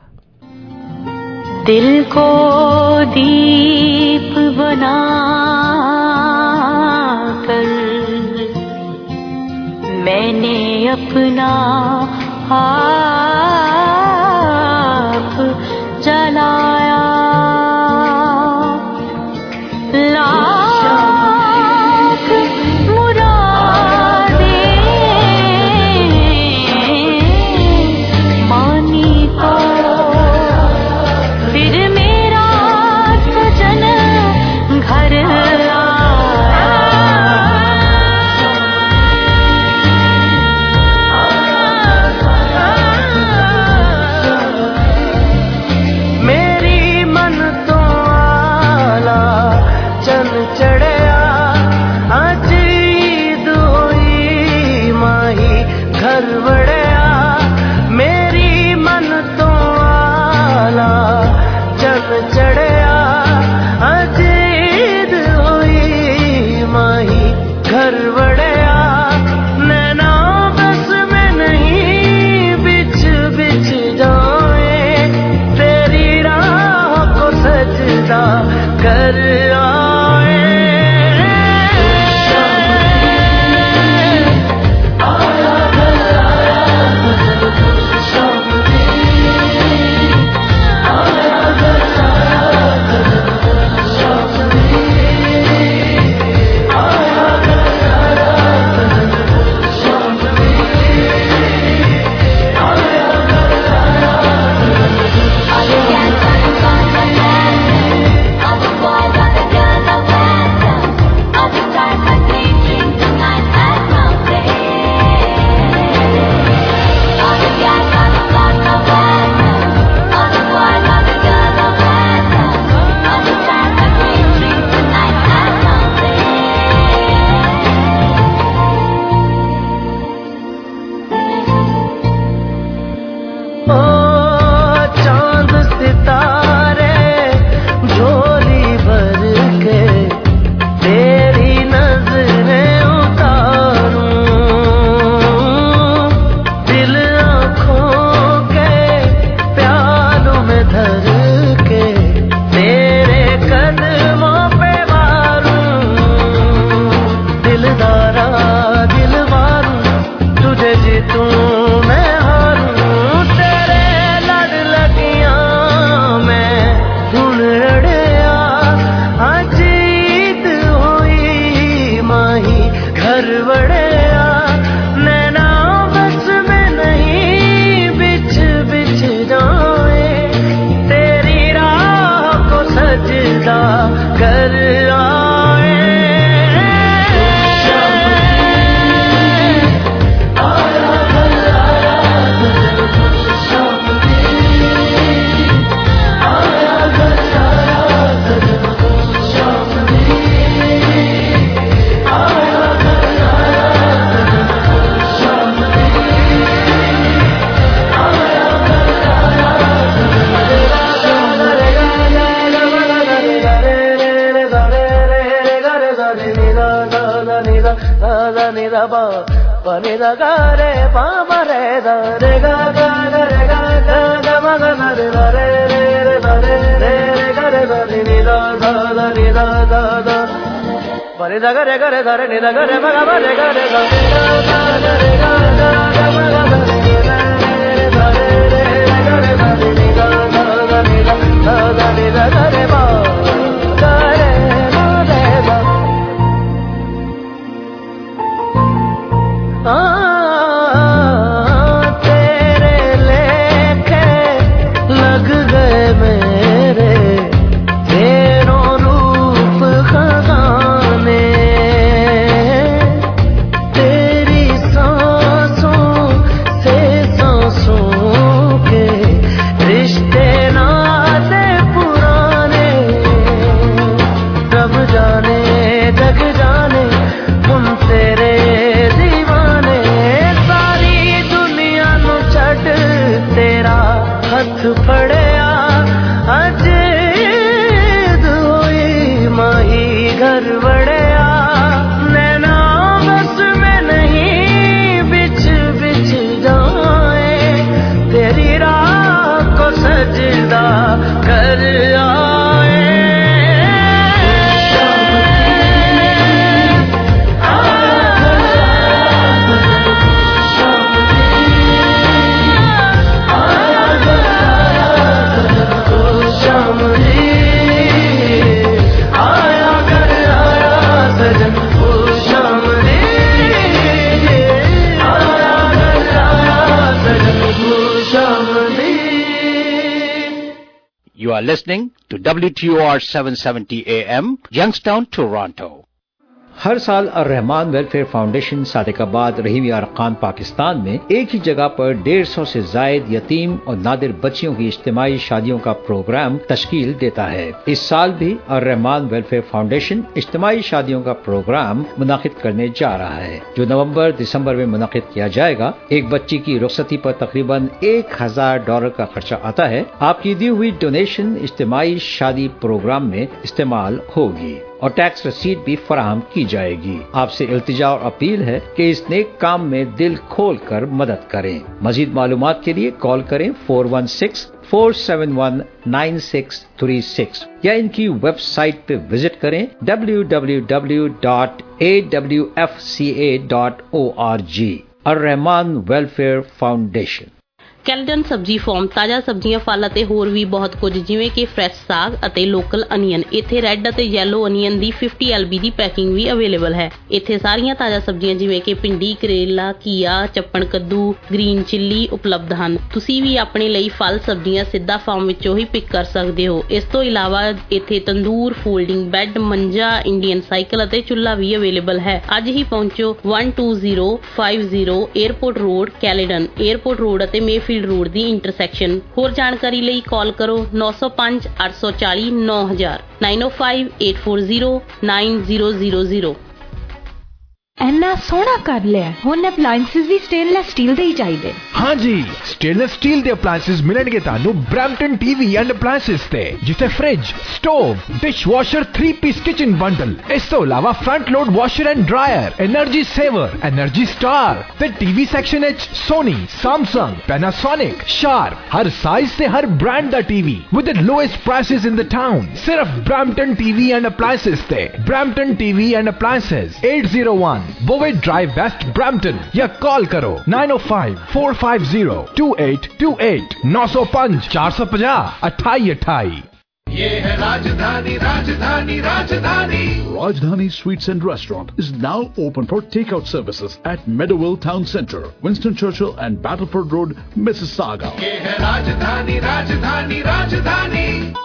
दिल को दीप बना कर मैंने अपना आप जलाया, लाख मुरादें मानी तो फिर मेरा सजन घर वड़या मेरी मन तो आला चल चढ़या अजीद हुई माही घर वड़या नैना बस में नहीं बिछ बिछ जाए तेरी राह को सजदा कर आए You are listening to W T O R seven seventy A M, Youngstown, Toronto. ہر سال الرحمان ویلفیئر فاؤنڈیشن صادق آباد رحیمیہ ارکان پاکستان میں ایک ہی جگہ پر ڈیڑھ سو سے زائد یتیم اور نادر بچیوں کی اجتماعی شادیوں کا پروگرام تشکیل دیتا ہے. اس سال بھی الرحمان ویلفیئر فاؤنڈیشن اجتماعی شادیوں کا پروگرام منعقد کرنے جا رہا ہے جو نومبر دسمبر میں منعقد کیا جائے گا. ایک بچی کی رخصتی پر تقریباً ایک ہزار ڈالر کا خرچہ آتا ہے. آپ کی دی ہوئی ڈونیشن اجتماعی شادی پروگرام میں استعمال ہوگی اور ٹیکس رسید بھی فراہم کی جائے گی. آپ سے التجا اور اپیل ہے کہ اس نیک کام میں دل کھول کر مدد کریں. مزید معلومات کے لیے کال کریں four one six four seven one nine six three six یا ان کی ویب سائٹ پہ وزٹ کریں W W W dot A W F C A dot O R G. Alrahman welfare foundation. Caledon ਸਬਜ਼ੀ ਫਾਰਮ ਤਾਜ਼ਾ ਸਬਜ਼ੀਆਂ, ਫਲ ਅਤੇ ਹੋਰ ਵੀ ਬਹੁਤ ਕੁਝ ਜਿਵੇਂ ਕਿ ਫਰੈਸ਼ ਸਾਗ ਅਤੇ ਲੋਕਲ ਅਨੀਅਨ. ਇੱਥੇ ਰੈੱਡ ਅਤੇ ਯੈਲੋ ਅਨੀਅਨ ਦੀ ਫਿਫਟੀ ਐਲ ਬੀ ਦੀ ਪੈਕਿੰਗ ਵੀ ਅਵੇਲੇਬਲ ਹੈ. ਇੱਥੇ ਸਾਰੀਆਂ ਤਾਜ਼ਾ ਸਬਜ਼ੀਆਂ ਜਿਵੇਂ ਕਿ ਭਿੰਡੀ, ਕਰੇਲਾ, ਘੀਆ, ਚੱਪਣ ਕੱਦੂ, ਗ੍ਰੀਨ ਚਿੱਲੀ ਉਪਲਬਧ ਹਨ. ਤੁਸੀਂ ਵੀ ਆਪਣੇ ਲਈ ਫਲ ਸਬਜ਼ੀਆਂ ਸਿੱਧਾ ਫਾਰਮ ਵਿੱਚੋਂ ਹੀ ਪਿਕ ਕਰ ਸਕਦੇ ਹੋ. ਇਸ ਤੋਂ ਇਲਾਵਾ ਇੱਥੇ ਤੰਦੂਰ, ਫੋਲਡਿੰਗ ਬੈੱਡ, ਮੰਜਾ, ਇੰਡੀਅਨ ਸਾਈਕਲ ਅਤੇ ਚੁੱਲ੍ਹਾ ਵੀ ਅਵੇਲੇਬਲ ਹੈ. ਅੱਜ ਹੀ ਪਹੁੰਚੋ one two zero five zero airport road, Caledon. Airport road ਅਤੇ ਮੇਫੀਲਡ ਰੋਡ ਦੀ ਇੰਟਰਸੈਕਸ਼ਨ. ਹੋਰ ਜਾਣਕਾਰੀ ਲਈ ਕਾਲ ਕਰੋ ਨੌ ਸੌ ਪੰਜ ਅੱਠ ਸੌ ਚਾਲੀ ਨੌ ਹਜ਼ਾਰ nine oh five eight four zero nine zero zero zero. ਇੰਨਾ ਸੋਹਣਾ ਕਰ ਲਿਆ. ਹੁਣ ਅਪਲਾਈਐਂਸਸ ਵੀ ਸਟੇਨਲੈਸ ਸਟੀਲ ਦੇ ਹੀ ਚਾਹੀਦੇ. हाँ जी, स्टेनलेस स्टील ਦੇ ਅਪਲਾਈਐਂਸਸ ਮਿਲਣਗੇ ਤੁਹਾਨੂੰ ਬ੍ਰੈਂਪਟਨ ਟੀਵੀ ਐਂਡ ਅਪਲਾਈਐਂਸਸ ਤੇ, ਜਿੱਥੇ fridge, stove, dish washer, three piece kitchen bundle. ਇਸ ਤੋਂ ਇਲਾਵਾ front load washer and dryer, energy saver, energy star ਤੇ ਟੀਵੀ ਸੈਕਸ਼ਨ ਵਿੱਚ ਸੋਨੀ, ਸੈਮਸੰਗ, ਪੈਨਾਸੋਨਿਕ, ਸ਼ਾਰਪ, ਹਰ ਸਾਈਜ਼ ਤੇ ਹਰ ਬ੍ਰਾਂਡ ਦਾ TV with the lowest prices in the town. ਸਿਰਫ ਬ੍ਰੈਂਪਟਨ ਟੀਵੀ ਐਂਡ ਅਪਲਾਈਐਂਸਸ ਤੇ. Brampton TV and appliances eight oh one Bovey Drive West, Brampton. या call करो nine oh five four five zero two eight two eight nine oh five four five zero अट्ठाई अट्ठाई. ये है राजधानी राजधानी राजधानी. Rajdhani Sweets and Restaurant is now open for takeout services at Meadowville Town Centre, Winston Churchill and Battleford Road, Mississauga. ये है Rajdhani Rajdhani Rajdhani.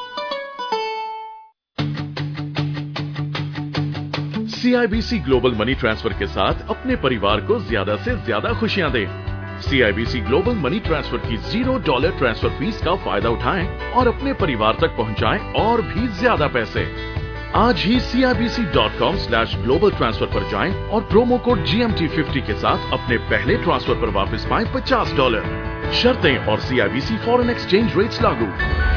C I B C global money transfer के साथ अपने परिवार को ज्यादा से ज्यादा खुशियां दें. C I B C global money transfer की जीरो डॉलर ट्रांसफर फीस का फायदा उठाएं और अपने परिवार तक पहुंचाएं और भी ज्यादा पैसे. आज ही C I B C dot com slash global transfer पर जाएं और promo code G M T fifty के साथ अपने पहले ट्रांसफर पर वापस पाएं पचास डॉलर. शर्तें और C I B C foreign exchange rates लागू.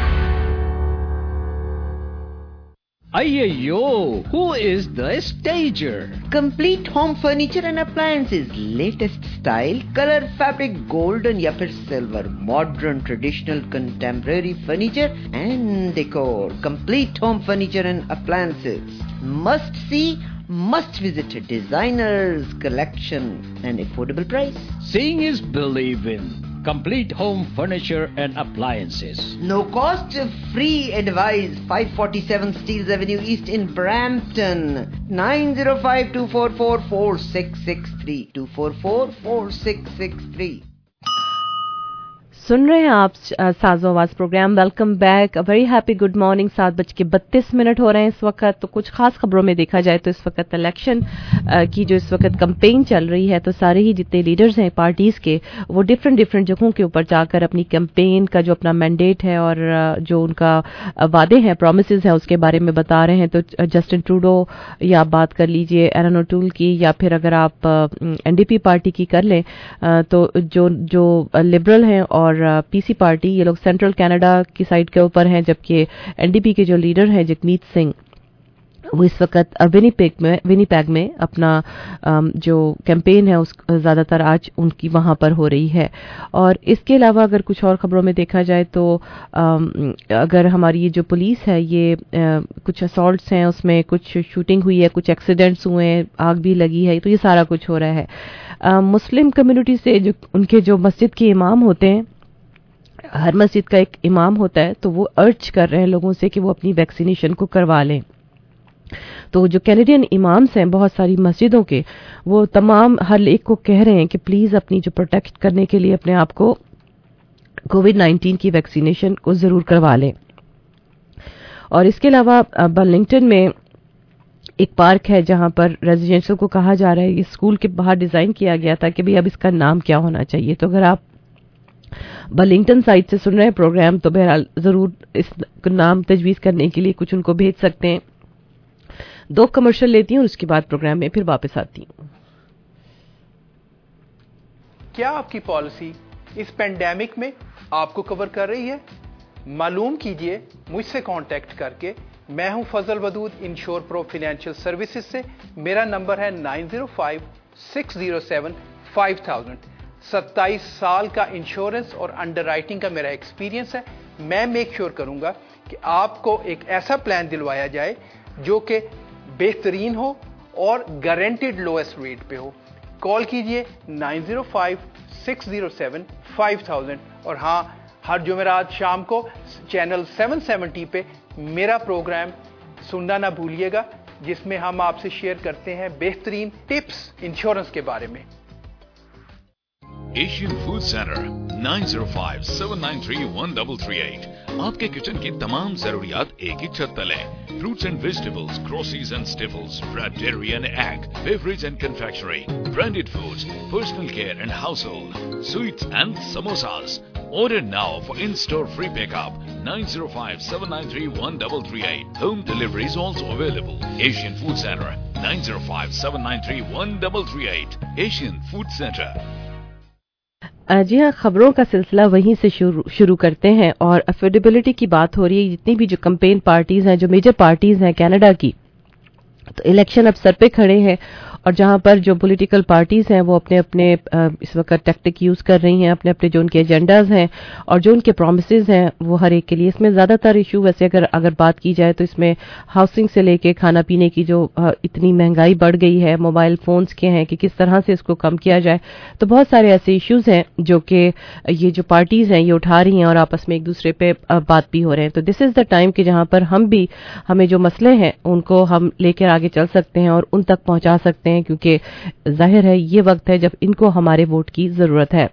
Ayyo, who is the stager? Complete home furniture and appliances, latest style, color, fabric, golden या फिर silver, modern, traditional, contemporary furniture and decor. Complete home furniture and appliances. Must see, must visit designers collection and affordable price. Seeing is believing. Complete home furniture and appliances. No cost, free advice. five forty-seven Steeles Avenue East in Brampton. nine oh five two four four four six six three. two four four four six six three. सुन रहे हैं आप Saazo Awaaz program. Welcome back. A very happy good morning. सात बज के बत्तीस minute हो रहे हैं इस वक्त. तो कुछ खास खबरों में देखा जाए तो इस वक्त इलेक्शन की जो इस वक्त कैंपेन चल रही है, तो सारे ही जितने लीडर्स हैं पार्टीज के, वो डिफरेंट डिफरेंट जगहों के ऊपर जाकर अपनी कैंपेन का जो अपना मैंडेट है और जो उनका वादे हैं, प्रोमिसेस हैं, उसके बारे में बता रहे हैं. तो जस्टिन ट्रूडो या आप बात कर लीजिए एरन ओटूल की, या फिर अगर आप एनडीपी पार्टी की कर लें तो जो जो लिबरल हैं और पीसी पार्टी, ये लोग सेंट्रल कनाडा की साइड के ऊपर हैं, जबकि एनडीपी के जो लीडर हैं जगमीत सिंह, वो इस वक्त विनीपेग में विनीपेग में अपना जो कैंपेन है उस ज़्यादातर आज उनकी वहाँ पर हो रही है. और इसके अलावा अगर कुछ और खबरों में देखा जाए तो अगर हमारी ये जो पुलिस है, ये कुछ असॉल्ट्स हैं, उसमें कुछ शूटिंग हुई है, कुछ एक्सीडेंट्स हुए हैं, आग भी लगी है, तो ये सारा कुछ हो रहा है. मुस्लिम कम्युनिटी से जो उनके जो मस्जिद के इमाम होते हैं, हर मस्जिद का एक इमाम होता है, तो वो अर्ज कर रहे हैं लोगों से कि वो अपनी वैक्सीनेशन को करवा लें. तो जो कैनेडियन इमाम्स हैं बहुत सारी मस्जिदों के, वो तमाम हर एक को कह रहे हैं कि प्लीज़ अपनी जो प्रोटेक्ट करने के लिए अपने आप को कोविड नाइन्टीन की वैक्सीनेशन को ज़रूर करवा लें. और इसके अलावा बर्लिंगटन में ایک پارک ہے جہاں پر ریزیڈینشل کو کہا جا رہا ہے یہ اسکول کے باہر ڈیزائن کیا گیا تھا کہ بھئی اب اس کا نام کیا ہونا چاہیے. تو اگر آپ برلنگٹن سائٹ سے سن رہے ہیں پروگرام تو بہرحال ضرور اس نام تجویز کرنے کے لیے کچھ ان کو بھیج سکتے ہیں. دو کمرشل لیتی ہوں اور اس کے بعد پروگرام میں پھر واپس آتی ہوں. کیا آپ کی پالیسی اس پینڈیمک میں آپ کو کور کر رہی ہے؟ معلوم کیجئے مجھ سے کانٹیکٹ کر کے. میں ہوں Fazal Wadood insure pro financial services سے. میرا نمبر ہے nine zero five six zero seven five thousand. ستائیس سال کا انشورنس اور انڈر رائٹنگ کا میرا ایکسپیرینس ہے. میں میک شیور کروں گا کہ آپ کو ایک ایسا پلان دلوایا جائے جو کہ بہترین ہو اور گارنٹیڈ لوئسٹ ریٹ پہ ہو. کال کیجئے nine zero five six zero seven five thousand. اور ہاں ہر جمعرات شام کو چینل سیون سیونٹی پہ میرا پروگرام سننا نہ بھولیے گا جس میں ہم آپ سے شیئر کرتے ہیں بہترین ٹپس انشورنس کے بارے میں. Asian food center nine zero five seven nine three one double three eight. آپ کے کچن کی تمام ضروریات ایک ہی چھت تلے. Fruits and vegetables, groceries and staples, bread, dairy and egg, beverage and confectionery, branded foods, personal care and household, sweets and samosas. Order now for in-store free pickup. nine zero five seven nine three one three three eight. Home delivery is also available. Asian Food Center nine zero five seven nine three one three three eight. Asian Food Center. جی ہاں, خبروں کا سلسلہ وہیں سے شروع شروع کرتے ہیں اور افورڈیبلٹی کی بات ہو رہی ہے. جتنی بھی جو کمپین پارٹیز ہیں, جو میجر پارٹیز ہیں کینیڈا کی, تو الیکشن اب سر پہ کھڑے ہیں اور جہاں پر جو پولیٹیکل پارٹیز ہیں وہ اپنے اپنے اس وقت ٹیکٹک یوز کر رہی ہیں, اپنے اپنے جو ان کے ایجنڈاز ہیں اور جو ان کے پرومسز ہیں وہ ہر ایک کے لیے. اس میں زیادہ تر ایشو ویسے اگر اگر بات کی جائے تو اس میں ہاؤسنگ سے لے کے کھانا پینے کی جو اتنی مہنگائی بڑھ گئی ہے, موبائل فونز کے ہیں کہ کس طرح سے اس کو کم کیا جائے. تو بہت سارے ایسے ایشوز ہیں جو کہ یہ جو پارٹیز ہیں یہ اٹھا رہی ہیں اور آپس میں ایک دوسرے پہ بات بھی ہو رہے ہیں. تو دس از دا ٹائم کہ جہاں پر ہم بھی ہمیں جو مسئلے ہیں ان کو ہم لے کر آگے چل سکتے ہیں اور ان تک پہنچا سکتے ہیں, کیونکہ ظاہر ہے یہ وقت ہے جب ان کو ہمارے ووٹ کی ضرورت ہے.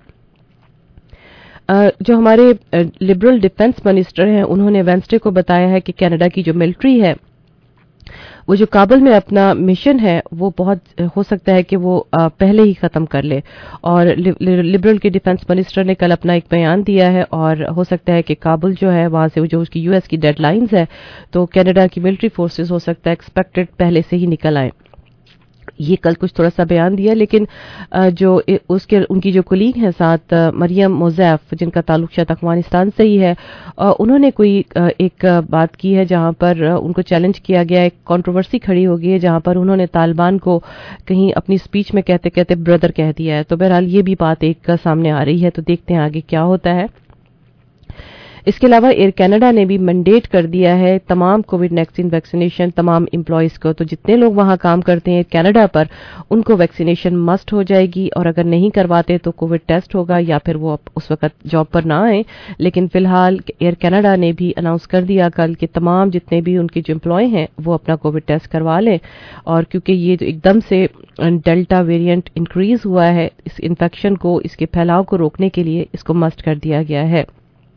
جو ہمارے لبرل ڈیفنس منسٹر ہیں انہوں نے وینسڈے کو بتایا ہے کہ کینیڈا کی جو ملٹری ہے وہ جو کابل میں اپنا مشن ہے وہ بہت ہو سکتا ہے کہ وہ پہلے ہی ختم کر لے. اور لبرل کے ڈیفنس منسٹر نے کل اپنا ایک بیان دیا ہے اور ہو سکتا ہے کہ کابل جو ہے وہاں سے جو اس کی یو ایس کی ڈیڈ لائنز ہے تو کینیڈا کی ملٹری فورسز ہو سکتا ہے ایکسپیکٹڈ پہلے سے ہی نکل آئیں. یہ کل کچھ تھوڑا سا بیان دیا, لیکن جو اس کے ان کی جو کولیگ ہیں ساتھ مریم موزیف جن کا تعلق شاید افغانستان سے ہی ہے, انہوں نے کوئی ایک بات کی ہے جہاں پر ان کو چیلنج کیا گیا, ایک کنٹروورسی کھڑی ہو گئی ہے جہاں پر انہوں نے طالبان کو کہیں اپنی سپیچ میں کہتے کہتے بردر کہہ دیا ہے. تو بہرحال یہ بھی بات ایک سامنے آ رہی ہے, تو دیکھتے ہیں آگے کیا ہوتا ہے. اس کے علاوہ ایئر کینیڈا نے بھی مینڈیٹ کر دیا ہے تمام کووڈ نائنٹین ویکسینیشن تمام امپلائیز کو. تو جتنے لوگ وہاں کام کرتے ہیں کینیڈا پر ان کو ویکسینیشن مسٹ ہو جائے گی, اور اگر نہیں کرواتے تو کووڈ ٹیسٹ ہوگا یا پھر وہ اس وقت جاب پر نہ آئیں. لیکن فی الحال ایئر کینیڈا نے بھی اناؤنس کر دیا کل کہ تمام جتنے بھی ان کے جو امپلائی ہیں وہ اپنا کووڈ ٹیسٹ کروا لیں. اور کیونکہ یہ ایک دم سے ڈیلٹا ویریئنٹ انکریز ہوا ہے, اس انفیکشن کو, اس کے پھیلاؤ کو روکنے کے لیے اس کو مسٹ کر دیا گیا ہے.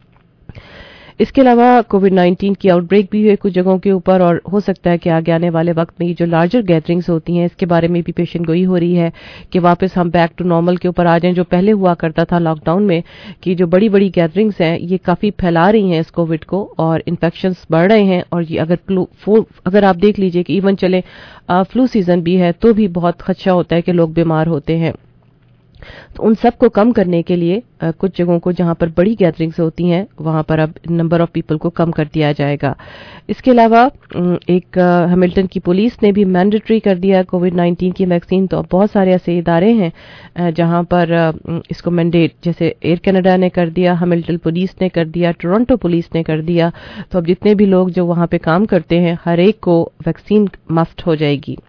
اس کے علاوہ کووڈ نائنٹین کی آؤٹ بریک بھی ہوئی کچھ جگہوں کے اوپر, اور ہو سکتا ہے کہ آگے آنے والے وقت میں یہ جو لارجر گیدرنگز ہوتی ہیں اس کے بارے میں بھی پیشن گوئی ہو رہی ہے کہ واپس ہم بیک ٹو نارمل کے اوپر آ جائیں. جو پہلے ہوا کرتا تھا لاک ڈاؤن میں کہ جو بڑی بڑی گیدرنگز ہیں یہ کافی پھیلا رہی ہیں اس کووڈ کو اور انفیکشنز بڑھ رہے ہیں. اور یہ اگر اگر آپ دیکھ لیجئے کہ ایون چلے فلو سیزن بھی ہے تو بھی بہت خدشہ ہوتا ہے کہ لوگ بیمار ہوتے ہیں. تو ان سب کو کم کرنے کے لیے کچھ جگہوں کو جہاں پر بڑی گیدرنگز ہوتی ہیں وہاں پر اب نمبر آف پیپل کو کم کر دیا جائے گا. اس کے علاوہ ایک ہیملٹن کی پولیس نے بھی مینڈیٹری کر دیا کووڈ نائنٹین کی ویکسین. تو اب بہت سارے ایسے ادارے ہیں جہاں پر اس کو مینڈیٹ, جیسے ایئر کینیڈا نے کر دیا, ہیملٹن پولیس نے کر دیا, ٹورنٹو پولیس نے کر دیا. تو اب جتنے بھی لوگ جو وہاں پہ کام کرتے ہیں ہر ایک کو ویکسین مسٹ ہو جائے گی.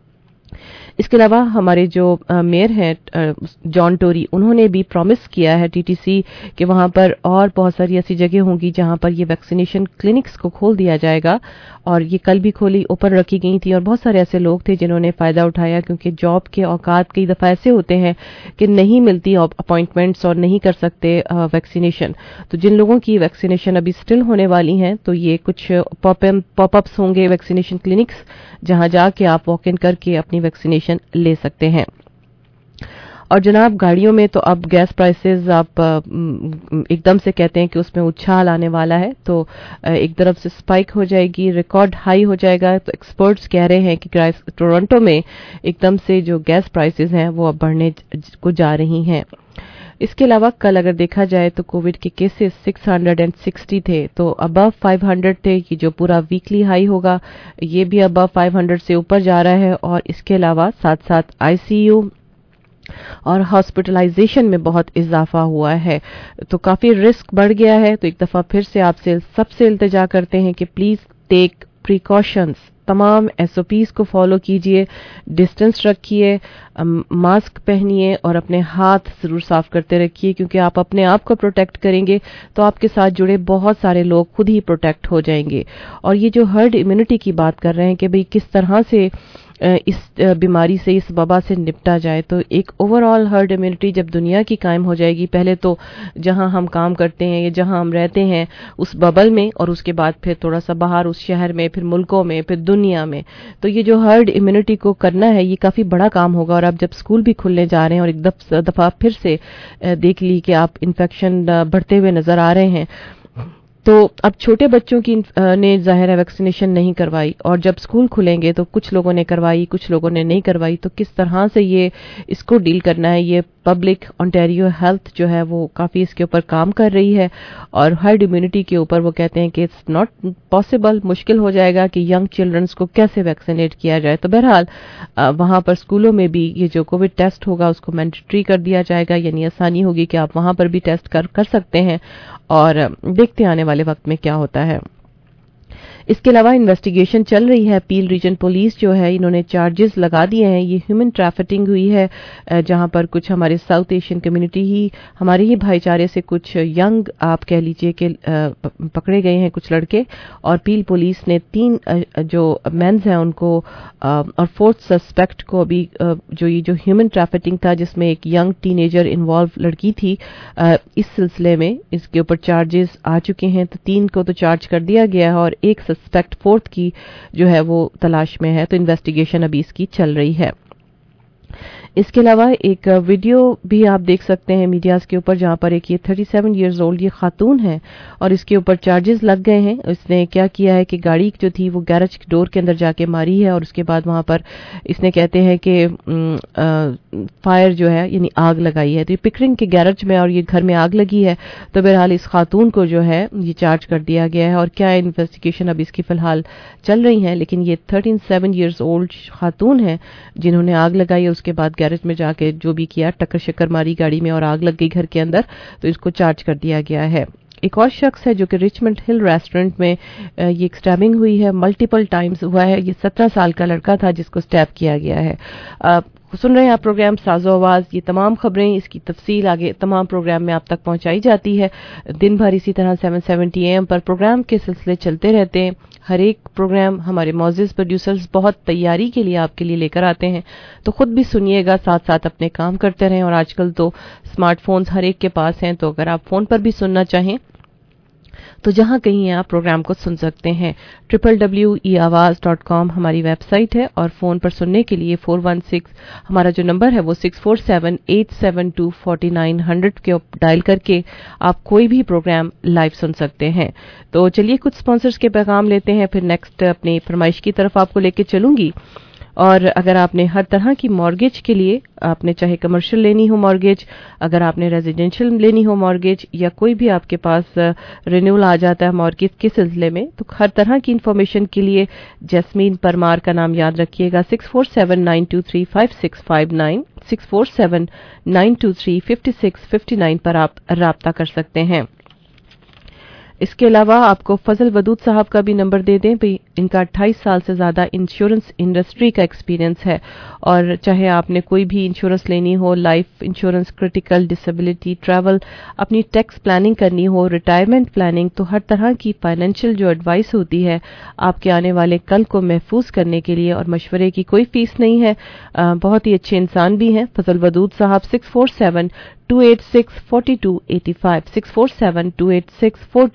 اس کے علاوہ ہمارے جو میئر ہیں جان ٹوری, انہوں نے بھی پرومس کیا ہے ٹی ٹی سی کہ وہاں پر اور بہت ساری ایسی جگہ ہوں گی جہاں پر یہ ویکسینیشن کلینکس کو کھول دیا جائے گا. اور یہ کل بھی کھولی اوپن رکھی گئی تھی اور بہت سارے ایسے لوگ تھے جنہوں نے فائدہ اٹھایا, کیونکہ جاب کے اوقات کئی دفعہ ایسے ہوتے ہیں کہ نہیں ملتی اپوائنٹمنٹس اور نہیں کر سکتے ویکسینیشن. تو جن لوگوں کی ویکسینیشن ابھی سٹل ہونے والی ہیں تو یہ کچھ پاپ اپس ہوں گے ویکسینیشن کلینکس जहां जाके आप वॉक इन करके अपनी वैक्सीनेशन ले सकते हैं। और जनाब गाड़ियों में तो अब गैस प्राइसेस आप एकदम से कहते हैं कि उसमें उछाल आने वाला है, तो एक तरफ से स्पाइक हो जाएगी, रिकॉर्ड हाई हो जाएगा। तो एक्सपर्ट्स कह रहे हैं कि टोरंटो में एकदम से जो गैस प्राइसेस हैं वो अब बढ़ने को जा रही हैं। इसके अलावा कल अगर देखा जाए तो कोविड के केसेस छह सौ साठ थे, तो अबव पाँच सौ थे कि जो पूरा वीकली हाई होगा ये भी अबव पाँच सौ से ऊपर जा रहा है। और इसके अलावा साथ साथ आईसीयू और हॉस्पिटलाइजेशन में बहुत इजाफा हुआ है, तो काफी रिस्क बढ़ गया है। तो एक दफा फिर से आपसे सबसे इल्तिजा करते हैं कि प्लीज टेक प्रिकॉशंस, तमाम एसओपीज को फॉलो कीजिए, डिस्टेंस रखिए, मास्क पहनिए और अपने हाथ जरूर साफ करते रखिए, क्योंकि आप अपने आप को प्रोटेक्ट करेंगे तो आपके साथ जुड़े बहुत सारे लोग खुद ही प्रोटेक्ट हो जाएंगे। और ये जो हर्ड इम्यूनिटी की बात कर रहे हैं कि भाई किस तरह से इस बीमारी से, इस वबा से निपटा जाए, तो एक ओवरऑल हर्ड इम्यूनिटी जब दुनिया की कायम हो जाएगी, पहले तो जहां हम काम करते हैं या जहां हम रहते हैं उस बबल में, और उसके बाद फिर थोड़ा सा बाहर उस शहर में, फिर मुल्कों में, फिर दुनिया में। तो ये जो हर्ड इम्यूनिटी को करना है ये काफी बड़ा काम होगा। और अब जब स्कूल भी खुलने जा रहे हैं और एक दफा फिर से देख ली कि आप इन्फेक्शन बढ़ते हुए नजर आ रहे हैं, तो अब छोटे बच्चों की ने जाहिर है वैक्सीनेशन नहीं करवाई, और जब स्कूल खुलेंगे तो कुछ लोगों ने करवाई, कुछ लोगों ने नहीं करवाई। तो किस तरह से ये इसको डील करना है, ये पब्लिक ओंटारियो हेल्थ जो है वो काफी इसके ऊपर काम कर रही है। और हर्ड इम्यूनिटी के ऊपर वो कहते हैं कि इट्स नॉट पॉसिबल, मुश्किल हो जाएगा कि यंग चिल्ड्रंस को कैसे वैक्सीनेट किया जाए। तो बहरहाल वहां पर स्कूलों में भी ये जो कोविड टेस्ट होगा उसको मैंडेटरी कर दिया जाएगा, यानी आसानी होगी कि आप वहां पर भी टेस्ट कर कर सकते हैं। और देखते आने वाले वक्त में क्या होता है। इसके अलावा इन्वेस्टिगेशन चल रही है। पील रीजन पुलिस जो है इन्होंने चार्जेस लगा दिए हैं। ये ह्यूमन ट्रैफिकिंग हुई है, जहां पर कुछ हमारे साउथ एशियन कम्युनिटी ही, हमारे ही भाईचारे से कुछ यंग आप कह लीजिए कि पकड़े गए हैं कुछ लड़के, और पील पुलिस ने तीन जो मेंस हैं उनको और फोर्थ सस्पेक्ट को अभी जो ये जो ह्यूमन ट्रैफिकिंग था जिसमें एक यंग टीनेजर इन्वॉल्व लड़की थी, इस सिलसिले में इसके ऊपर चार्जेस आ चुके हैं। तो तीन को तो चार्ज कर दिया गया है और एक सस्पेक्ट फोर्थ की जो है वो तलाश में है। तो इन्वेस्टिगेशन अभी इसकी चल रही है। इसके अलावा एक वीडियो भी आप देख सकते हैं मीडियाज के ऊपर, जहां पर एक ये सैंतीस इयर्स ओल्ड ये खातून है और इसके ऊपर चार्जेस लग गए हैं। इसने क्या किया है कि गाड़ी जो थी वो गैरेज डोर के अंदर जाके मारी है, और उसके बाद वहां पर इसने कहते हैं कि फायर जो है यानी आग लगाई है। तो ये पिकरिंग के गैरेज में और ये घर में आग लगी है। तो बहरहाल इस खातून को जो है ये चार्ज कर दिया गया है, और क्या इन्वेस्टिगेशन अभी इसकी फिलहाल चल रही है। लेकिन ये थर्टीन सेवन ईयर्स ओल्ड खातून है जिन्होंने आग लगाई है, उसके बाद गैरेज में जाके जो भी किया, टक्कर शक्कर मारी गाड़ी में और आग लग गई घर के अंदर, तो इसको चार्ज कर दिया गया है। एक और शख्स है जो कि रिचमंड हिल रेस्टोरेंट में ये स्टैबिंग हुई है, मल्टीपल टाइम्स हुआ है। ये सत्रह साल का लड़का था जिसको स्टैब किया गया है। आ, सुन रहे हैं आप प्रोग्राम साजो आवाज। ये तमाम खबरें, इसकी तफसील आगे तमाम प्रोग्राम में आप तक पहुंचाई जाती है। दिन भर इसी तरह सात सौ सत्तर एएम पर प्रोग्राम के सिलसिले चलते रहते हैं। हर एक प्रोग्राम हमारे मौजूद प्रोड्यूसर्स बहुत तैयारी के लिए आपके लिए लेकर आते हैं, तो खुद भी सुनिएगा, साथ साथ अपने काम करते रहें। और आजकल तो स्मार्टफोन्स हर एक के पास हैं, तो अगर आप फोन पर भी सुनना चाहें तो जहां कहीं आप प्रोग्राम को सुन सकते हैं। Triple W E Awaz dot com हमारी वेबसाइट है, और फोन पर सुनने के लिए फोर वन सिक्स हमारा जो नंबर है वो six four seven eight seven two forty nine hundred के डायल करके आप कोई भी प्रोग्राम लाइव सुन सकते हैं। तो चलिए कुछ स्पॉन्सर्स के पैगाम लेते हैं, फिर नेक्स्ट अपनी फरमाइश की तरफ आपको लेके चलूंगी। और अगर आपने हर तरह की मॉर्गेज के लिए, आपने चाहे कमर्शियल लेनी हो मॉर्गेज, अगर आपने रेजिडेंशियल लेनी हो मॉर्गेज, या कोई भी आपके पास रिन्यूअल आ जाता है मॉर्गेज के सिलसिले में, तो हर तरह की इंफॉर्मेशन के लिए जैस्मीन परमार का नाम याद रखिएगा। Six four seven nine two three five six five nine six four seven nine two three fifty six fifty nine पर आप राब्ता कर सकते हैं। इसके अलावा आपको फजल वदूद साहब का भी नंबर दे दें भाई, इनका अट्ठाईस साल से ज्यादा इंश्योरेंस इंडस्ट्री का एक्सपीरियंस है, और चाहे आपने कोई भी इंश्योरेंस लेनी हो, life insurance, critical, disability, travel, अपनी टैक्स प्लानिंग करनी हो, रिटायरमेंट प्लानिंग, तो हर तरह की फाइनेंशियल जो एडवाइस होती है आपके आने वाले कल को महफूज करने के लिए, और मशवरे की कोई फीस नहीं है। आ, बहुत ही अच्छे इंसान भी हैं फजल वदूद साहब। Six four seven two eight six forty two eighty five six four seven two eight six four two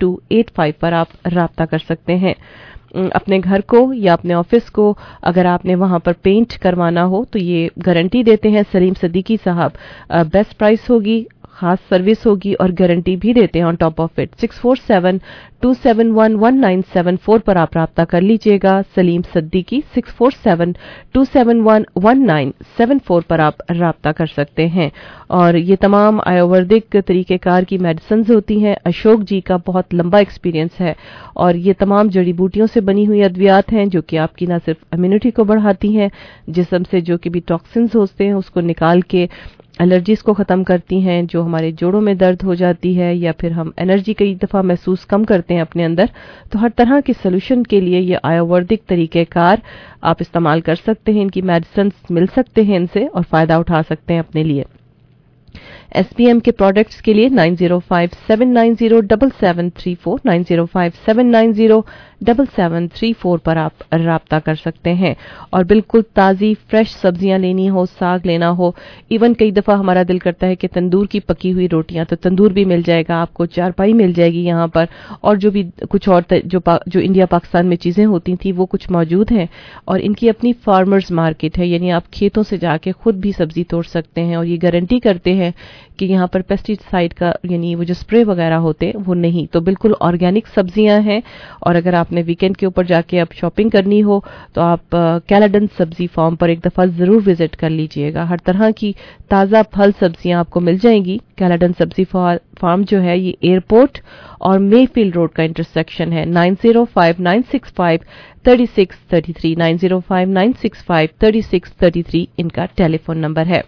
two eight five पर आप राब्ता कर सकते हैं। अपने घर को या अपने ऑफिस को अगर आपने वहां पर पेंट करवाना हो तो ये गारंटी देते हैं सलीम सिद्दीकी साहब। बेस्ट प्राइस होगी, खास सर्विस होगी और गारंटी भी देते हैं on top of it. Six four seven two seven one one nine seven four पर आप राब्ता कर लीजिएगा। Saleem Siddiqui six four seven two seven one one nine seven four पर आप राब्ता कर सकते हैं। और ये तमाम आयुर्वेदिक तरीक़ेकार की मेडिसिन होती हैं। अशोक जी का बहुत लंबा एक्सपीरियंस है और ये तमाम जड़ी बूटियों से बनी हुई अद्वियात हैं जो कि आपकी ना सिर्फ इम्यूनिटी को बढ़ाती हैं, जिस्म से जो कि भी टॉक्सिन्स होते हैं उसको निकाल के एलर्जीज को ख़त्म करती हैं, जो हमारे जोड़ों में दर्द हो जाती है या फिर हम एनर्जी कई दफ़ा महसूस कम करते हैं अपने अंदर, तो हर तरह के सोल्यूशन के लिए ये आयुर्वेदिक तरीक़ेकार आप इस्तेमाल कर सकते हैं। इनकी मेडिसिन मिल सकते हैं इनसे और फ़ायदा उठा सकते हैं अपने लिए। एस पी एम के प्रोडक्ट्स के लिए nine zero five seven nine zero seven seven three four nine zero five seven nine zero seven seven three four पर आप राब्ता कर सकते हैं। और बिल्कुल ताज़ी फ्रेश सब्जियां लेनी हो, साग लेना हो, इवन कई दफ़ा हमारा दिल करता है कि तंदूर की पकी हुई रोटियां, तो तंदूर भी मिल जाएगा आपको, चारपाई मिल जाएगी यहाँ पर, और जो भी कुछ और जो जो इंडिया पाकिस्तान में चीज़ें होती थी वो कुछ मौजूद हैं। और इनकी अपनी फार्मर्स मार्केट है, यानी आप खेतों से जाके खुद भी सब्जी तोड़ सकते हैं और ये गारंटी करते हैं कि यहाँ पर पेस्टिसाइड का यानी वो जो स्प्रे वगैरह होते वो नहीं, तो बिल्कुल ऑर्गेनिक सब्जियां हैं। और अगर आपने वीकेंड के ऊपर जाके अब शॉपिंग करनी हो तो आप कैलाडन सब्जी फार्म पर एक दफ़ा ज़रूर विजिट कर लीजिएगा। हर तरह की ताज़ा फल सब्जियां आपको मिल जाएंगी। कैलाडन सब्जी फार्म जो है ये एयरपोर्ट और मेफील्ड रोड का इंटरसेक्शन है। Nine zero five nine six five thirty six thirty three nine zero five nine six five thirty six thirty three इनका टेलीफोन नंबर है।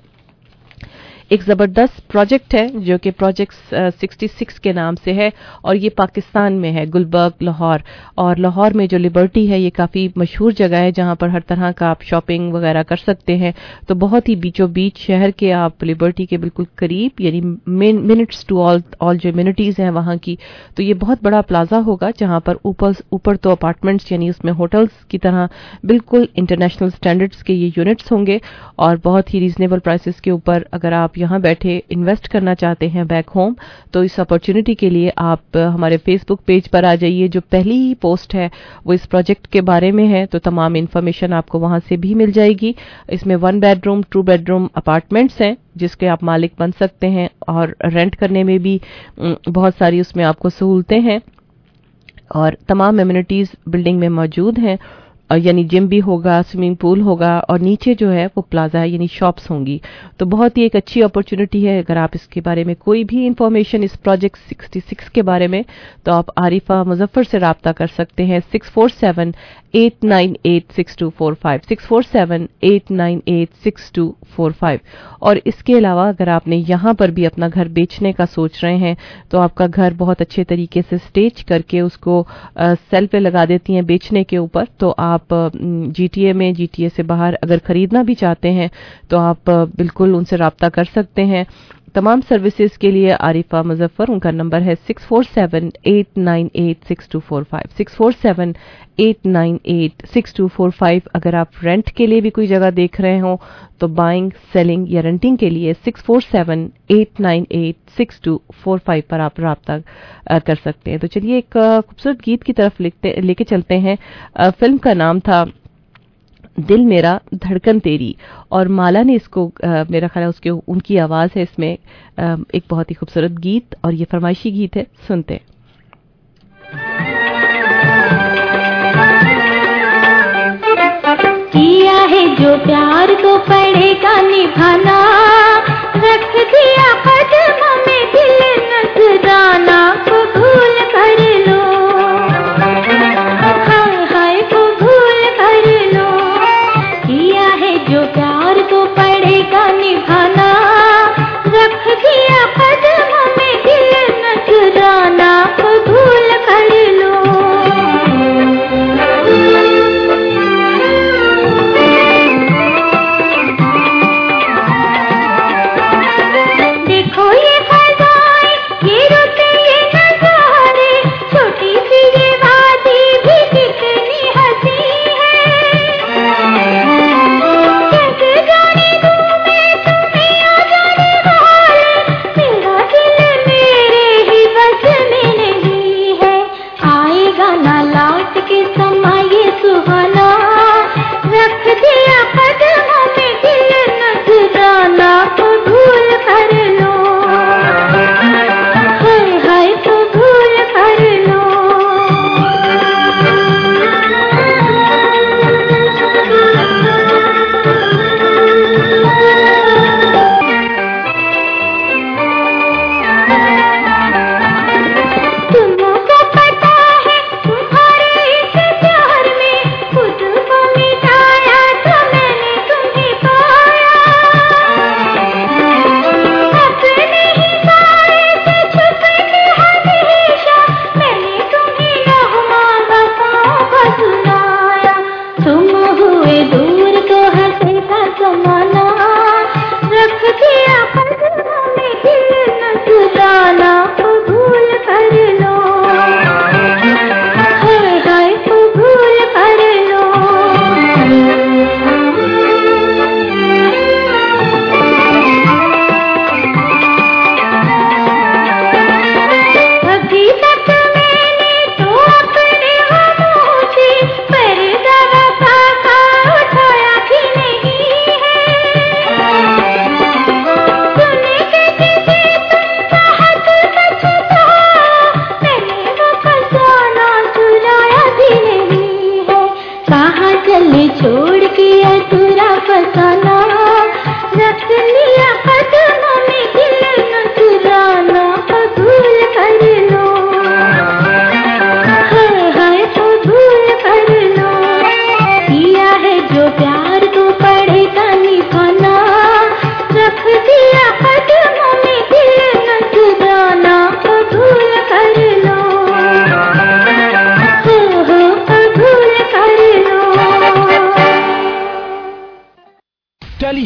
एक ज़बरदस्त प्रोजेक्ट है जो कि प्रोजेक्ट सिक्सटी सिक्स के नाम से है और ये पाकिस्तान में है, गुलबर्ग, लाहौर। और लाहौर में जो लिबर्टी है ये काफ़ी मशहूर जगह है जहाँ पर हर तरह का आप शॉपिंग वगैरह कर सकते हैं। तो बहुत ही बीचों बीच शहर के आप लिबर्टी के बिल्कुल करीब, यानी मिनट्स टू ऑल ऑल जो इम्यूनिटीज़ हैं वहाँ की। तो ये बहुत बड़ा प्लाजा होगा जहाँ पर ऊपर ऊपर तो अपार्टमेंट्स यानी उसमें होटल्स की तरह बिल्कुल इंटरनेशनल स्टैंडर्ड्स के ये यूनिट्स होंगे और बहुत ही रीजनेबल प्राइसेस के ऊपर अगर आप यहाँ बैठे इन्वेस्ट करना चाहते हैं बैक होम, तो इस अपॉर्चुनिटी के लिए आप हमारे फेसबुक पेज पर आ जाइए। जो पहली ही पोस्ट है वो इस प्रोजेक्ट के बारे में है, तो तमाम इन्फॉर्मेशन आपको वहां से भी मिल जाएगी। इसमें one bedroom two bedroom apartments हैं जिसके आप मालिक बन सकते हैं और रेंट करने में भी बहुत सारी उसमें आपको सहूलतें हैं और तमाम एमिनिटीज बिल्डिंग में मौजूद हैं। यानी जिम भी होगा, स्विमिंग पूल होगा और नीचे जो है वो प्लाजा है यानी शॉप्स होंगी। तो बहुत ही एक अच्छी अपॉर्चुनिटी है। अगर आप इसके बारे में कोई भी इंफॉर्मेशन इस प्रोजेक्ट सिक्सटी सिक्स के बारे में, तो आप आरिफा मुजफ्फर से राब्ता कर सकते हैं six four seven eight nine eight six two four five six four seven eight nine eight six two four five. और इसके अलावा अगर आपने यहाँ पर भी अपना घर बेचने का सोच रहे हैं तो आपका घर बहुत अच्छे तरीके से स्टेज करके उसको आ, सेल पे लगा देती हैं बेचने के ऊपर, तो आप जीटीए में, जीटीए से बाहर अगर खरीदना भी चाहते हैं तो आप बिल्कुल उनसे राब्ता कर सकते हैं। तमाम सर्विसेज के लिए आरिफा मुजफ्फर, उनका नंबर है six four seven eight nine eight six two four five six four seven eight nine eight six two four five. अगर आप रेंट के लिए भी कोई जगह देख रहे हो तो बाइंग, सेलिंग या रेंटिंग के लिए six four seven eight nine eight six two four five पर आप राब्ता कर सकते हैं। तो चलिए एक खूबसूरत गीत की तरफ लिखते लेके चलते हैं। फिल्म का नाम था दिल मेरा धड़कन तेरी और माला ने इसको आ, मेरा ख्याल है उसके उनकी आवाज़ है इसमें। आ, एक बहुत ही खूबसूरत गीत और ये फरमाइशी गीत है, सुनते हैं। किया है जो प्यार तो पड़ेगा निभाना, रख दिया कदम में दिल नजराना, कबूल कर लो, हाय हाय कबूल कर लो। किया है जो प्यार तो पड़ेगा निभाना, रख दिया कदम में दिल नजराना, कबूल कर लो। देखो ये फज़ाएं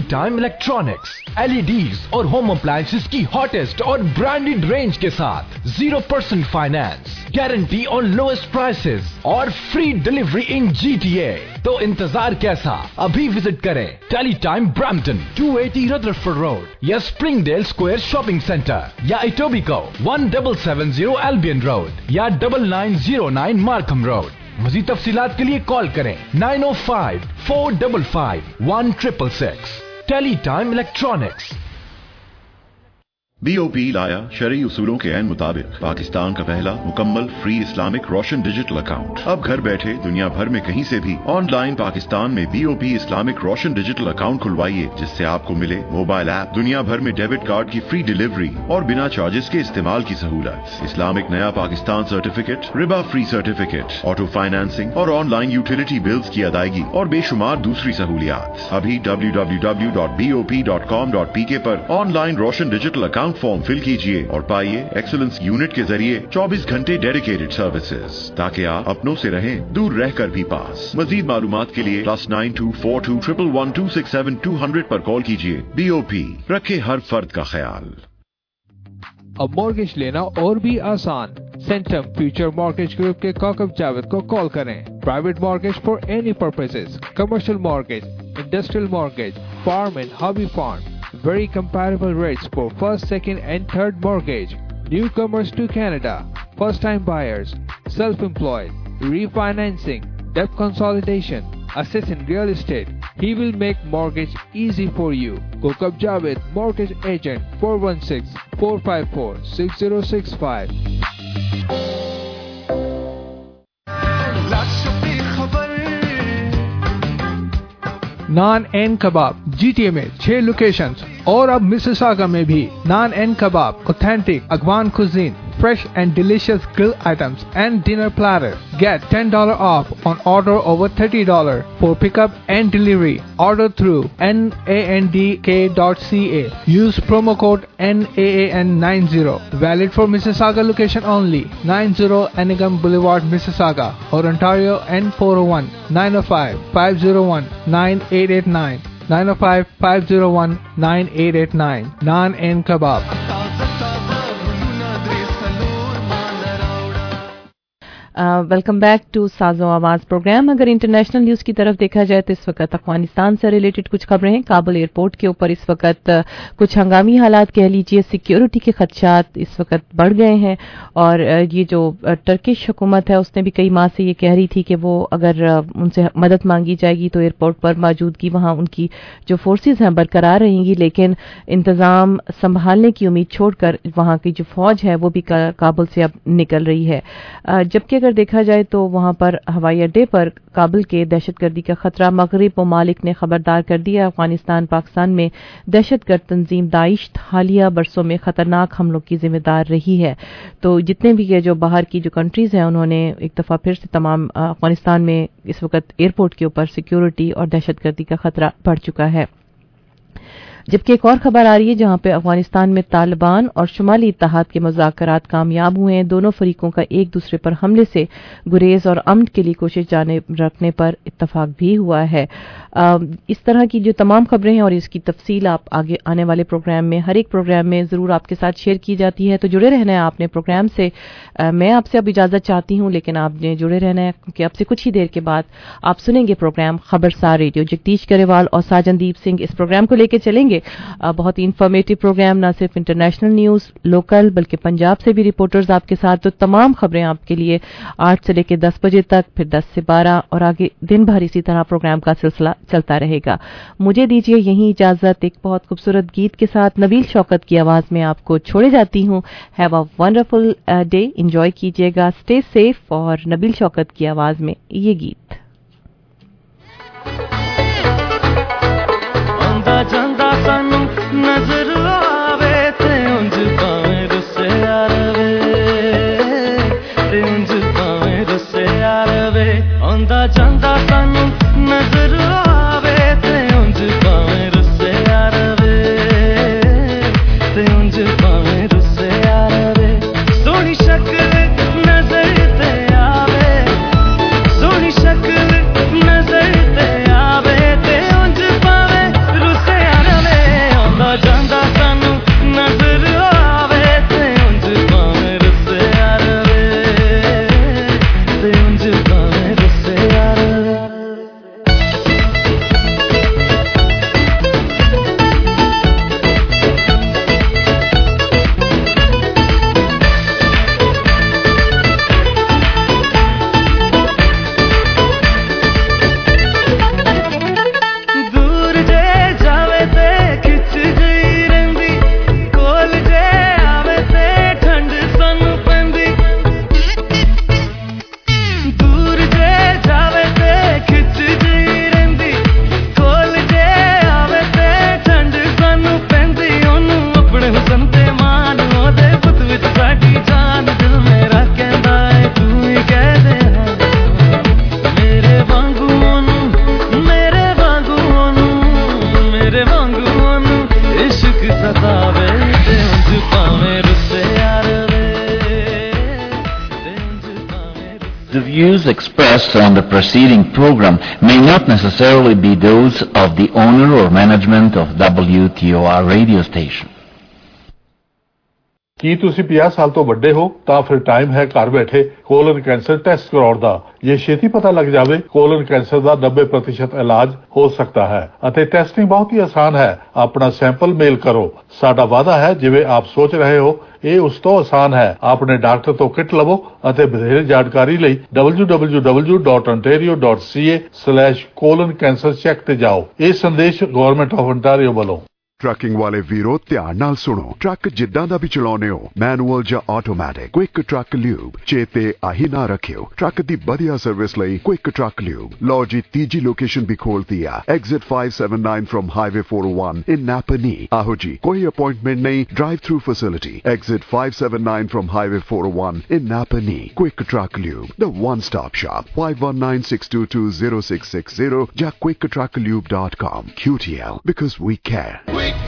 टेलीटाइम इलेक्ट्रॉनिक्स एलईडीज और होम अप्लायंसेस की हॉटेस्ट और ब्रांडेड रेंज के साथ zero percent finance, guarantee on lowest prices और फ्री डिलीवरी इन जीटीए। तो इंतजार कैसा, अभी विजिट करें Teletime Brampton two eighty Rutherford road या स्प्रिंगडेल स्क्वायर शॉपिंग सेंटर या Etobicoke one double seven zero Albion road या double nine zero nine Markham road. मज़ीद तफसीलात के लिए कॉल करें nine O five four double five one triple six. Teletime electronics. BOP लाया शरई उसूलों के ऐन मुताबिक पाकिस्तान का पहला मुकम्मल free Islamic Roshan digital account. अब घर बैठे दुनिया भर में कहीं से भी ऑनलाइन पाकिस्तान में BOP Islamic Roshan digital account खुलवाइए, जिससे आपको मिले मोबाइल ऐप, दुनिया भर में डेबिट कार्ड की फ्री डिलीवरी और बिना चार्जेस के इस्तेमाल की सहूलत, इस्लामिक नया पाकिस्तान सर्टिफिकेट, रिबा फ्री सर्टिफिकेट, ऑटो फाइनेंसिंग और ऑनलाइन यूटिलिटी बिल्स की अदायगी और बेशुमार दूसरी सहूलियात। अभी W W W dot B O P dot com dot P K पर online Roshan digital account form fill कीजिए और पाइए एक्सीलेंस यूनिट के जरिए चौबीस घंटे डेडिकेटेड सर्विसेज, ताकि आप अपनों से रहें दूर रहकर भी पास। मजीद मालूमात के लिए plus nine two four two triple one two six seven two hundred पर कॉल कीजिए। बीओपी, रखे हर फर्द का ख्याल। अब मॉर्गेज लेना और भी आसान। सेंटम फ्यूचर मॉर्गेज ग्रुप के काकब जावेद को कॉल करें। Private mortgage for any purposes, commercial mortgage, industrial mortgage, farm and hobby farm. Very comparable rates for first, second and third mortgage. Newcomers to Canada, first time buyers, self-employed, refinancing, debt consolidation, assess in real estate. He will make mortgage easy for you. Kokab Javed, mortgage agent, four one six, four five four, six zero six five. Naan and Kebab GTA में छह locations और अब Mississauga में भी। Naan and Kebab, authentic Afghan cuisine, fresh and delicious grill items and dinner platter. Get ten dollars off on order over thirty dollars for pickup and delivery. Order through N A N D K dot C A. Use promo code N A A N ninety. Valid for Mississauga location only. ninety Anigam Boulevard, Mississauga, or Ontario N four oh one, nine oh five, five oh one, nine eight eight nine. nine oh five, five oh one, nine eight eight nine. Naan and Kebab. Welcome back to Saazo Awaaz programme. अगर international news की तरफ देखा जाए तो इस वक्त अफगानिस्तान से related कुछ खबरें हैं। काबुल एयरपोर्ट के ऊपर इस वक्त uh, कुछ हंगामी हालात कह लीजिए, सिक्योरिटी के खदशात इस वक्त बढ़ गए हैं और uh, ये जो uh, टर्किश हुकूमत है उसने भी कई माह से ये कह रही थी कि वो अगर uh, उनसे मदद मांगी जाएगी तो एयरपोर्ट पर मौजूदगी वहां उनकी जो फोर्सेज हैं बरकरार रहेंगी, लेकिन इंतजाम संभालने की उम्मीद छोड़कर वहां की जो फौज है वो भी का, काबुल से अब निकल रही है। uh, जबकि अगर देखा जाए तो वहां पर हवाई अड्डे पर काबुल के दहशतगर्दी का खतरा मगरिब ममालिक ने खबरदार कर दिया। अफगानिस्तान पाकिस्तान में दहशतगर्द तंजीम दाइश हालिया बरसों में खतरनाक हमलों की जिम्मेदार रही है। तो जितने भी ये जो बाहर की जो कंट्रीज हैं उन्होंने एक दफा फिर से तमाम अफगानिस्तान में इस वक्त एयरपोर्ट के ऊपर सिक्योरिटी और दहशतगर्दी का खतरा बढ़ चुका है। जबकि एक और खबर आ रही है जहां पे अफगानिस्तान में तालिबान और शुमाली इत्तेहाद के मुज़ाकरात कामयाब हुए हैं। दोनों फरीकों का एक दूसरे पर हमले से गुरेज और अमन के लिए कोशिश जाने रखने पर इत्तफाक भी हुआ है। आ, इस तरह की जो तमाम खबरें हैं और इसकी तफसील आप आगे आने वाले प्रोग्राम में, हर एक प्रोग्राम में ज़रूर आपके साथ शेयर की जाती है। तो जुड़े रहना है आपने प्रोग्राम से। आ, मैं आपसे अब इजाज़त चाहती हूँ, लेकिन आपने जुड़े रहना है क्योंकि आपसे कुछ ही देर के बाद आप सुनेंगे प्रोग्राम खबरसार रेडियो। जगदीश गरेवाल और साजनदीप सिंह इस प्रोग्राम को लेकर चलेंगे। बहुत ही इंफॉर्मेटिव प्रोग्राम, ना सिर्फ इंटरनेशनल न्यूज लोकल बल्कि पंजाब से भी रिपोर्टर्स आपके साथ। तो तमाम खबरें आपके लिए आठ से लेकर दस बजे तक, फिर दस से बारह और आगे दिन भर इसी तरह प्रोग्राम का सिलसिला चलता रहेगा। मुझे दीजिए यही इजाजत एक बहुत खूबसूरत गीत के साथ। नबील शौकत की आवाज में आपको छोड़े जाती हूँ। Have a wonderful day, enjoy कीजिएगा, स्टे सेफ। और नबील शौकत की आवाज में ये गीत। ਜਾਂਦਾ ਸਾਨੂੰ ਨਜ਼ਰ ਆਵੇ ਤੇ ਉਂਝ ਭਾਵੇਂ ਰੁੱਸਿਆ ਰਵੇ, ਤੇ ਉਂਝ ਭਾਵੇਂ ਰੁੱਸਿਆ ਰਵੇ। ਆਉਂਦਾ ਜਾਂਦਾ ਸਾਨੂੰ ਨਜ਼ਰ ਆਵੇ ਤੇ ਉਂਝ ਭਾਵੇਂ ਰੁੱਸਿਆ ਰਵੇ, ਤੇ ਉਂਝ ਭਾਵੇਂ ਰੁੱਸਿਆ ਰਵੇ। ਸੋਹਣੀ ਸ਼ਕਲ ਨਜ਼ਰ ਤੇ ਆਵੇ, ਸੋਹਣੀ ਸ਼ਕਲ ਨਜ਼ਰ ਤੇ ਆਵੇ ਤੇ ਉਂਝ ਭਾਵੇਂ ਰੁੱਸਿਆ The views expressed on the preceding program may not necessarily be those of the owner or management of W T O R radio station. ਕੀ ਤੁਸੀਂ ਪੰਜਾਹ ਸਾਲ ਤੋਂ ਵੱਡੇ ਹੋ ਤਾਂ ਫਿਰ ਟਾਈਮ ਹੈ ਘਰ ਬੈਠੇ ਕੋਲਨ ਕੈਂਸਰ ਟੈਸਟ ਕਰਾਉਣ ਦਾ। ਜੇ ਛੇਤੀ ਪਤਾ ਲੱਗ ਜਾਵੇ ਕੋਲਨ ਕੈਂਸਰ ਦਾ ਨੱਬੇ ਪ੍ਰਤੀਸ਼ਤ ਇਲਾਜ ਹੋ ਸਕਦਾ ਹੈ ਅਤੇ ਟੈਸਟਿੰਗ ਬਹੁਤ ਹੀ ਆਸਾਨ ਹੈ। ਆਪਣਾ ਸੈਂਪਲ ਮੇਲ ਕਰੋ। ਸਾਡਾ ਵਾਅਦਾ ਹੈ ਜਿਵੇਂ ਆਪ ਸੋਚ ਰਹੇ ਹੋ ਇਹ ਉਸ ਤੋਂ ਆਸਾਨ ਹੈ। ਆਪਣੇ ਡਾਕਟਰ ਤੋਂ ਕਿਟ ਲਵੋ ਅਤੇ ਵਧੇਰੇ ਜਾਣਕਾਰੀ ਲਈ W W W dot ontario dot c a slash colon cancer check ਤੇ ਜਾਓ। ਇਹ ਸੰਦੇਸ਼ ਗਵਰਨਮੈਂਟ ਆਫ ontario ਵੱਲੋਂ। ਟਰੱਕਿੰਗ ਵਾਲੇ ਵੀਰੋ ਧਿਆਨ ਨਾਲ ਸੁਣੋ। ਟਰੱਕ ਜਿੱਦਾਂ ਦਾ ਵੀ ਚਲਾਉਨੇ ਹੋ, ਮੈਨੂਅਲ ਜਾਂ ਆਟੋਮੈਟਿਕ, ਕੁਇਕ ਟਰੱਕ ਲਿਊਬ ਚੇਤੇ ਆਹੀ ਨਾ ਰੱਖਿਓ। ਟਰੱਕ ਦੀ ਵਧੀਆ ਸਰਵਿਸ ਲਈ ਕੁਇਕ ਟਰੱਕ ਲਿਊਬ। ਲਓ ਜੀ ਤੀਜੀ ਲੋਕੇਸ਼ਨ ਵੀ ਖੋਲਤੀ ਆ, exit five seventy-nine from highway four oh one in Napanee. ਆਹੋ ਜੀ ਕੋਈ ਅਪਾਇੰਟਮੈਂਟ ਨਹੀਂ, drive through facility. Exit five seventy-nine from highway four oh one in Napanee. Quick truck lube, the one stop shop, five one nine six two two zero six six zero ਜਾਂ quick truck lube dot com। Q T L, because we care।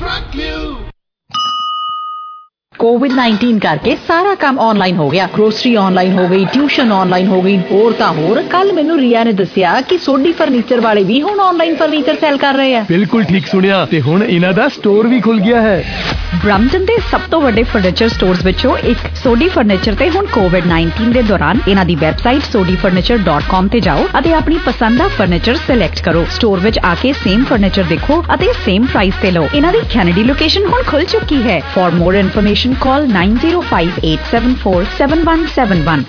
Covid nineteen करके सारा काम online हो गया। Grocery online हो गई, tuition online हो गई, होर तां होर। कल मैनू रिया ने दसिया कि सोडी फर्नीचर वाले भी हुण ऑनलाइन फर्नीचर सेल कर रहे हैं। बिल्कुल ठीक सुनिया ते हुण इन्हां दा स्टोर भी खुल गया है। ब्रैम्पटन दे सब तो वड्डे फर्नीचर स्टोर्स विचों एक सोडी फर्नीचर ते हुण कोविड नाइनटीन दे दौरान इन्हां दी website Sodhi furniture dot com ते जाओ अते अपनी पसंद दा फर्नीचर सिलेक्ट करो। स्टोर विच आके सेम फर्नीचर देखो अते सेम प्राइस ते लो। इन्हां दी कैनेडी लोकेशन हुण खुल चुकी है। For more information call nine zero five eight seven four seven one seven one।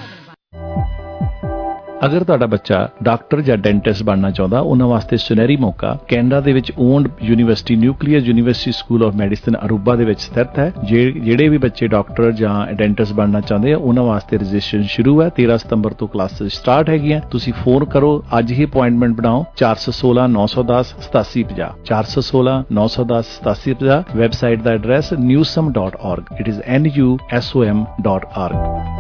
ਅਗਰ ਤੁਹਾਡਾ ਬੱਚਾ ਡਾਕਟਰ ਜਾਂ ਡੈਂਟਿਸਟ ਬਣਨਾ ਚਾਹੁੰਦਾ ਉਹਨਾਂ ਵਾਸਤੇ ਸੁਨਹਿਰੀ ਮੌਕਾ ਕੈਨੇਡਾ ਦੇ ਵਿੱਚ owned university nuclear university school of medicine Aruba ਦੇ ਵਿੱਚ ਸਥਿਤ ਹੈ। ਜਿਹੜੇ ਵੀ ਬੱਚੇ ਡਾਕਟਰ ਜਾਂ ਡੈਂਟਿਸਟ ਬਣਨਾ ਚਾਹੁੰਦੇ ਆ ਉਹਨਾਂ ਵਾਸਤੇ ਰਜਿਸਟ੍ਰੇਸ਼ਨ ਸ਼ੁਰੂ ਹੈ। ਤੇਰਾਂ ਸਤੰਬਰ ਤੋਂ ਕਲਾਸਿਸ ਸਟਾਰਟ ਹੈਗੀਆਂ। ਤੁਸੀਂ ਫੋਨ ਕਰੋ ਅੱਜ ਹੀ ਅਪਾਇੰਟਮੈਂਟ ਬਣਾਓ ਚਾਰ ਸੌ ਸੋਲਾਂ ਨੌ ਸੌ ਦਸ ਸਤਾਸੀ ਪੰਜਾਹ ਚਾਰ ਸੌ ਸੋਲਾਂ ਨੌ ਸੌ ਦਸ ਸਤਾਸੀ ਪੰਜਾਹ। ਵੈਬਸਾਈਟ ਦਾ address newsom dot org। It is n u s o m dot org।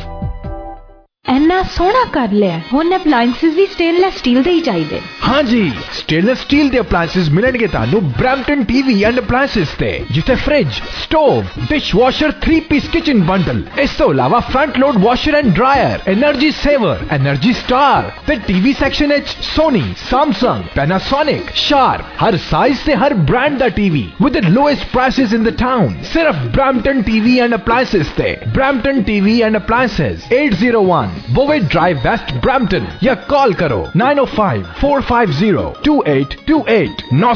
ਇੰਨਾ ਸੋਹਣਾ ਕਰ ਲਿਆ ਹੁਣ ਅਪਲਾਈਐਂਸਿਸ ਵੀ ਸਟੇਨਲੈਸ ਸਟੀਲ ਦੇ ਹੀ ਚਾਹੀਦੇ। हाँ जी, स्टेनलेस स्टील ਦੇ ਅਪਲਾਈਐਂਸਿਸ ਮਿਲਣਗੇ ਤੁਹਾਨੂੰ ਬ੍ਰੈਂਪਟਨ ਟੀਵੀ ਐਂਡ ਅਪਲਾਈਐਂਸਿਸ ਤੇ, ਜਿੱਥੇ fridge, stove, dish washer three piece kitchen bundle, ਇਸ ਤੋਂ ਇਲਾਵਾ front load washer and dryer, energy saver, energy star ਤੇ ਟੀਵੀ ਸੈਕਸ਼ਨ ਵਿੱਚ ਸੋਨੀ, ਸੈਮਸੰਗ, ਪੈਨਾਸੋਨਿਕ, ਸ਼ਾਰਪ, ਹਰ ਸਾਈਜ਼ ਤੇ ਹਰ ਬ੍ਰਾਂਡ ਦਾ TV with the lowest prices in the town. ਸਿਰਫ ਬ੍ਰੈਂਪਟਨ ਟੀਵੀ ਐਂਡ ਅਪਲਾਈਐਂਸਿਸ ਤੇ। Brampton TV and appliances eight oh one Bovey Drive West Brampton या call करो nine oh five four five zero two eight two eight।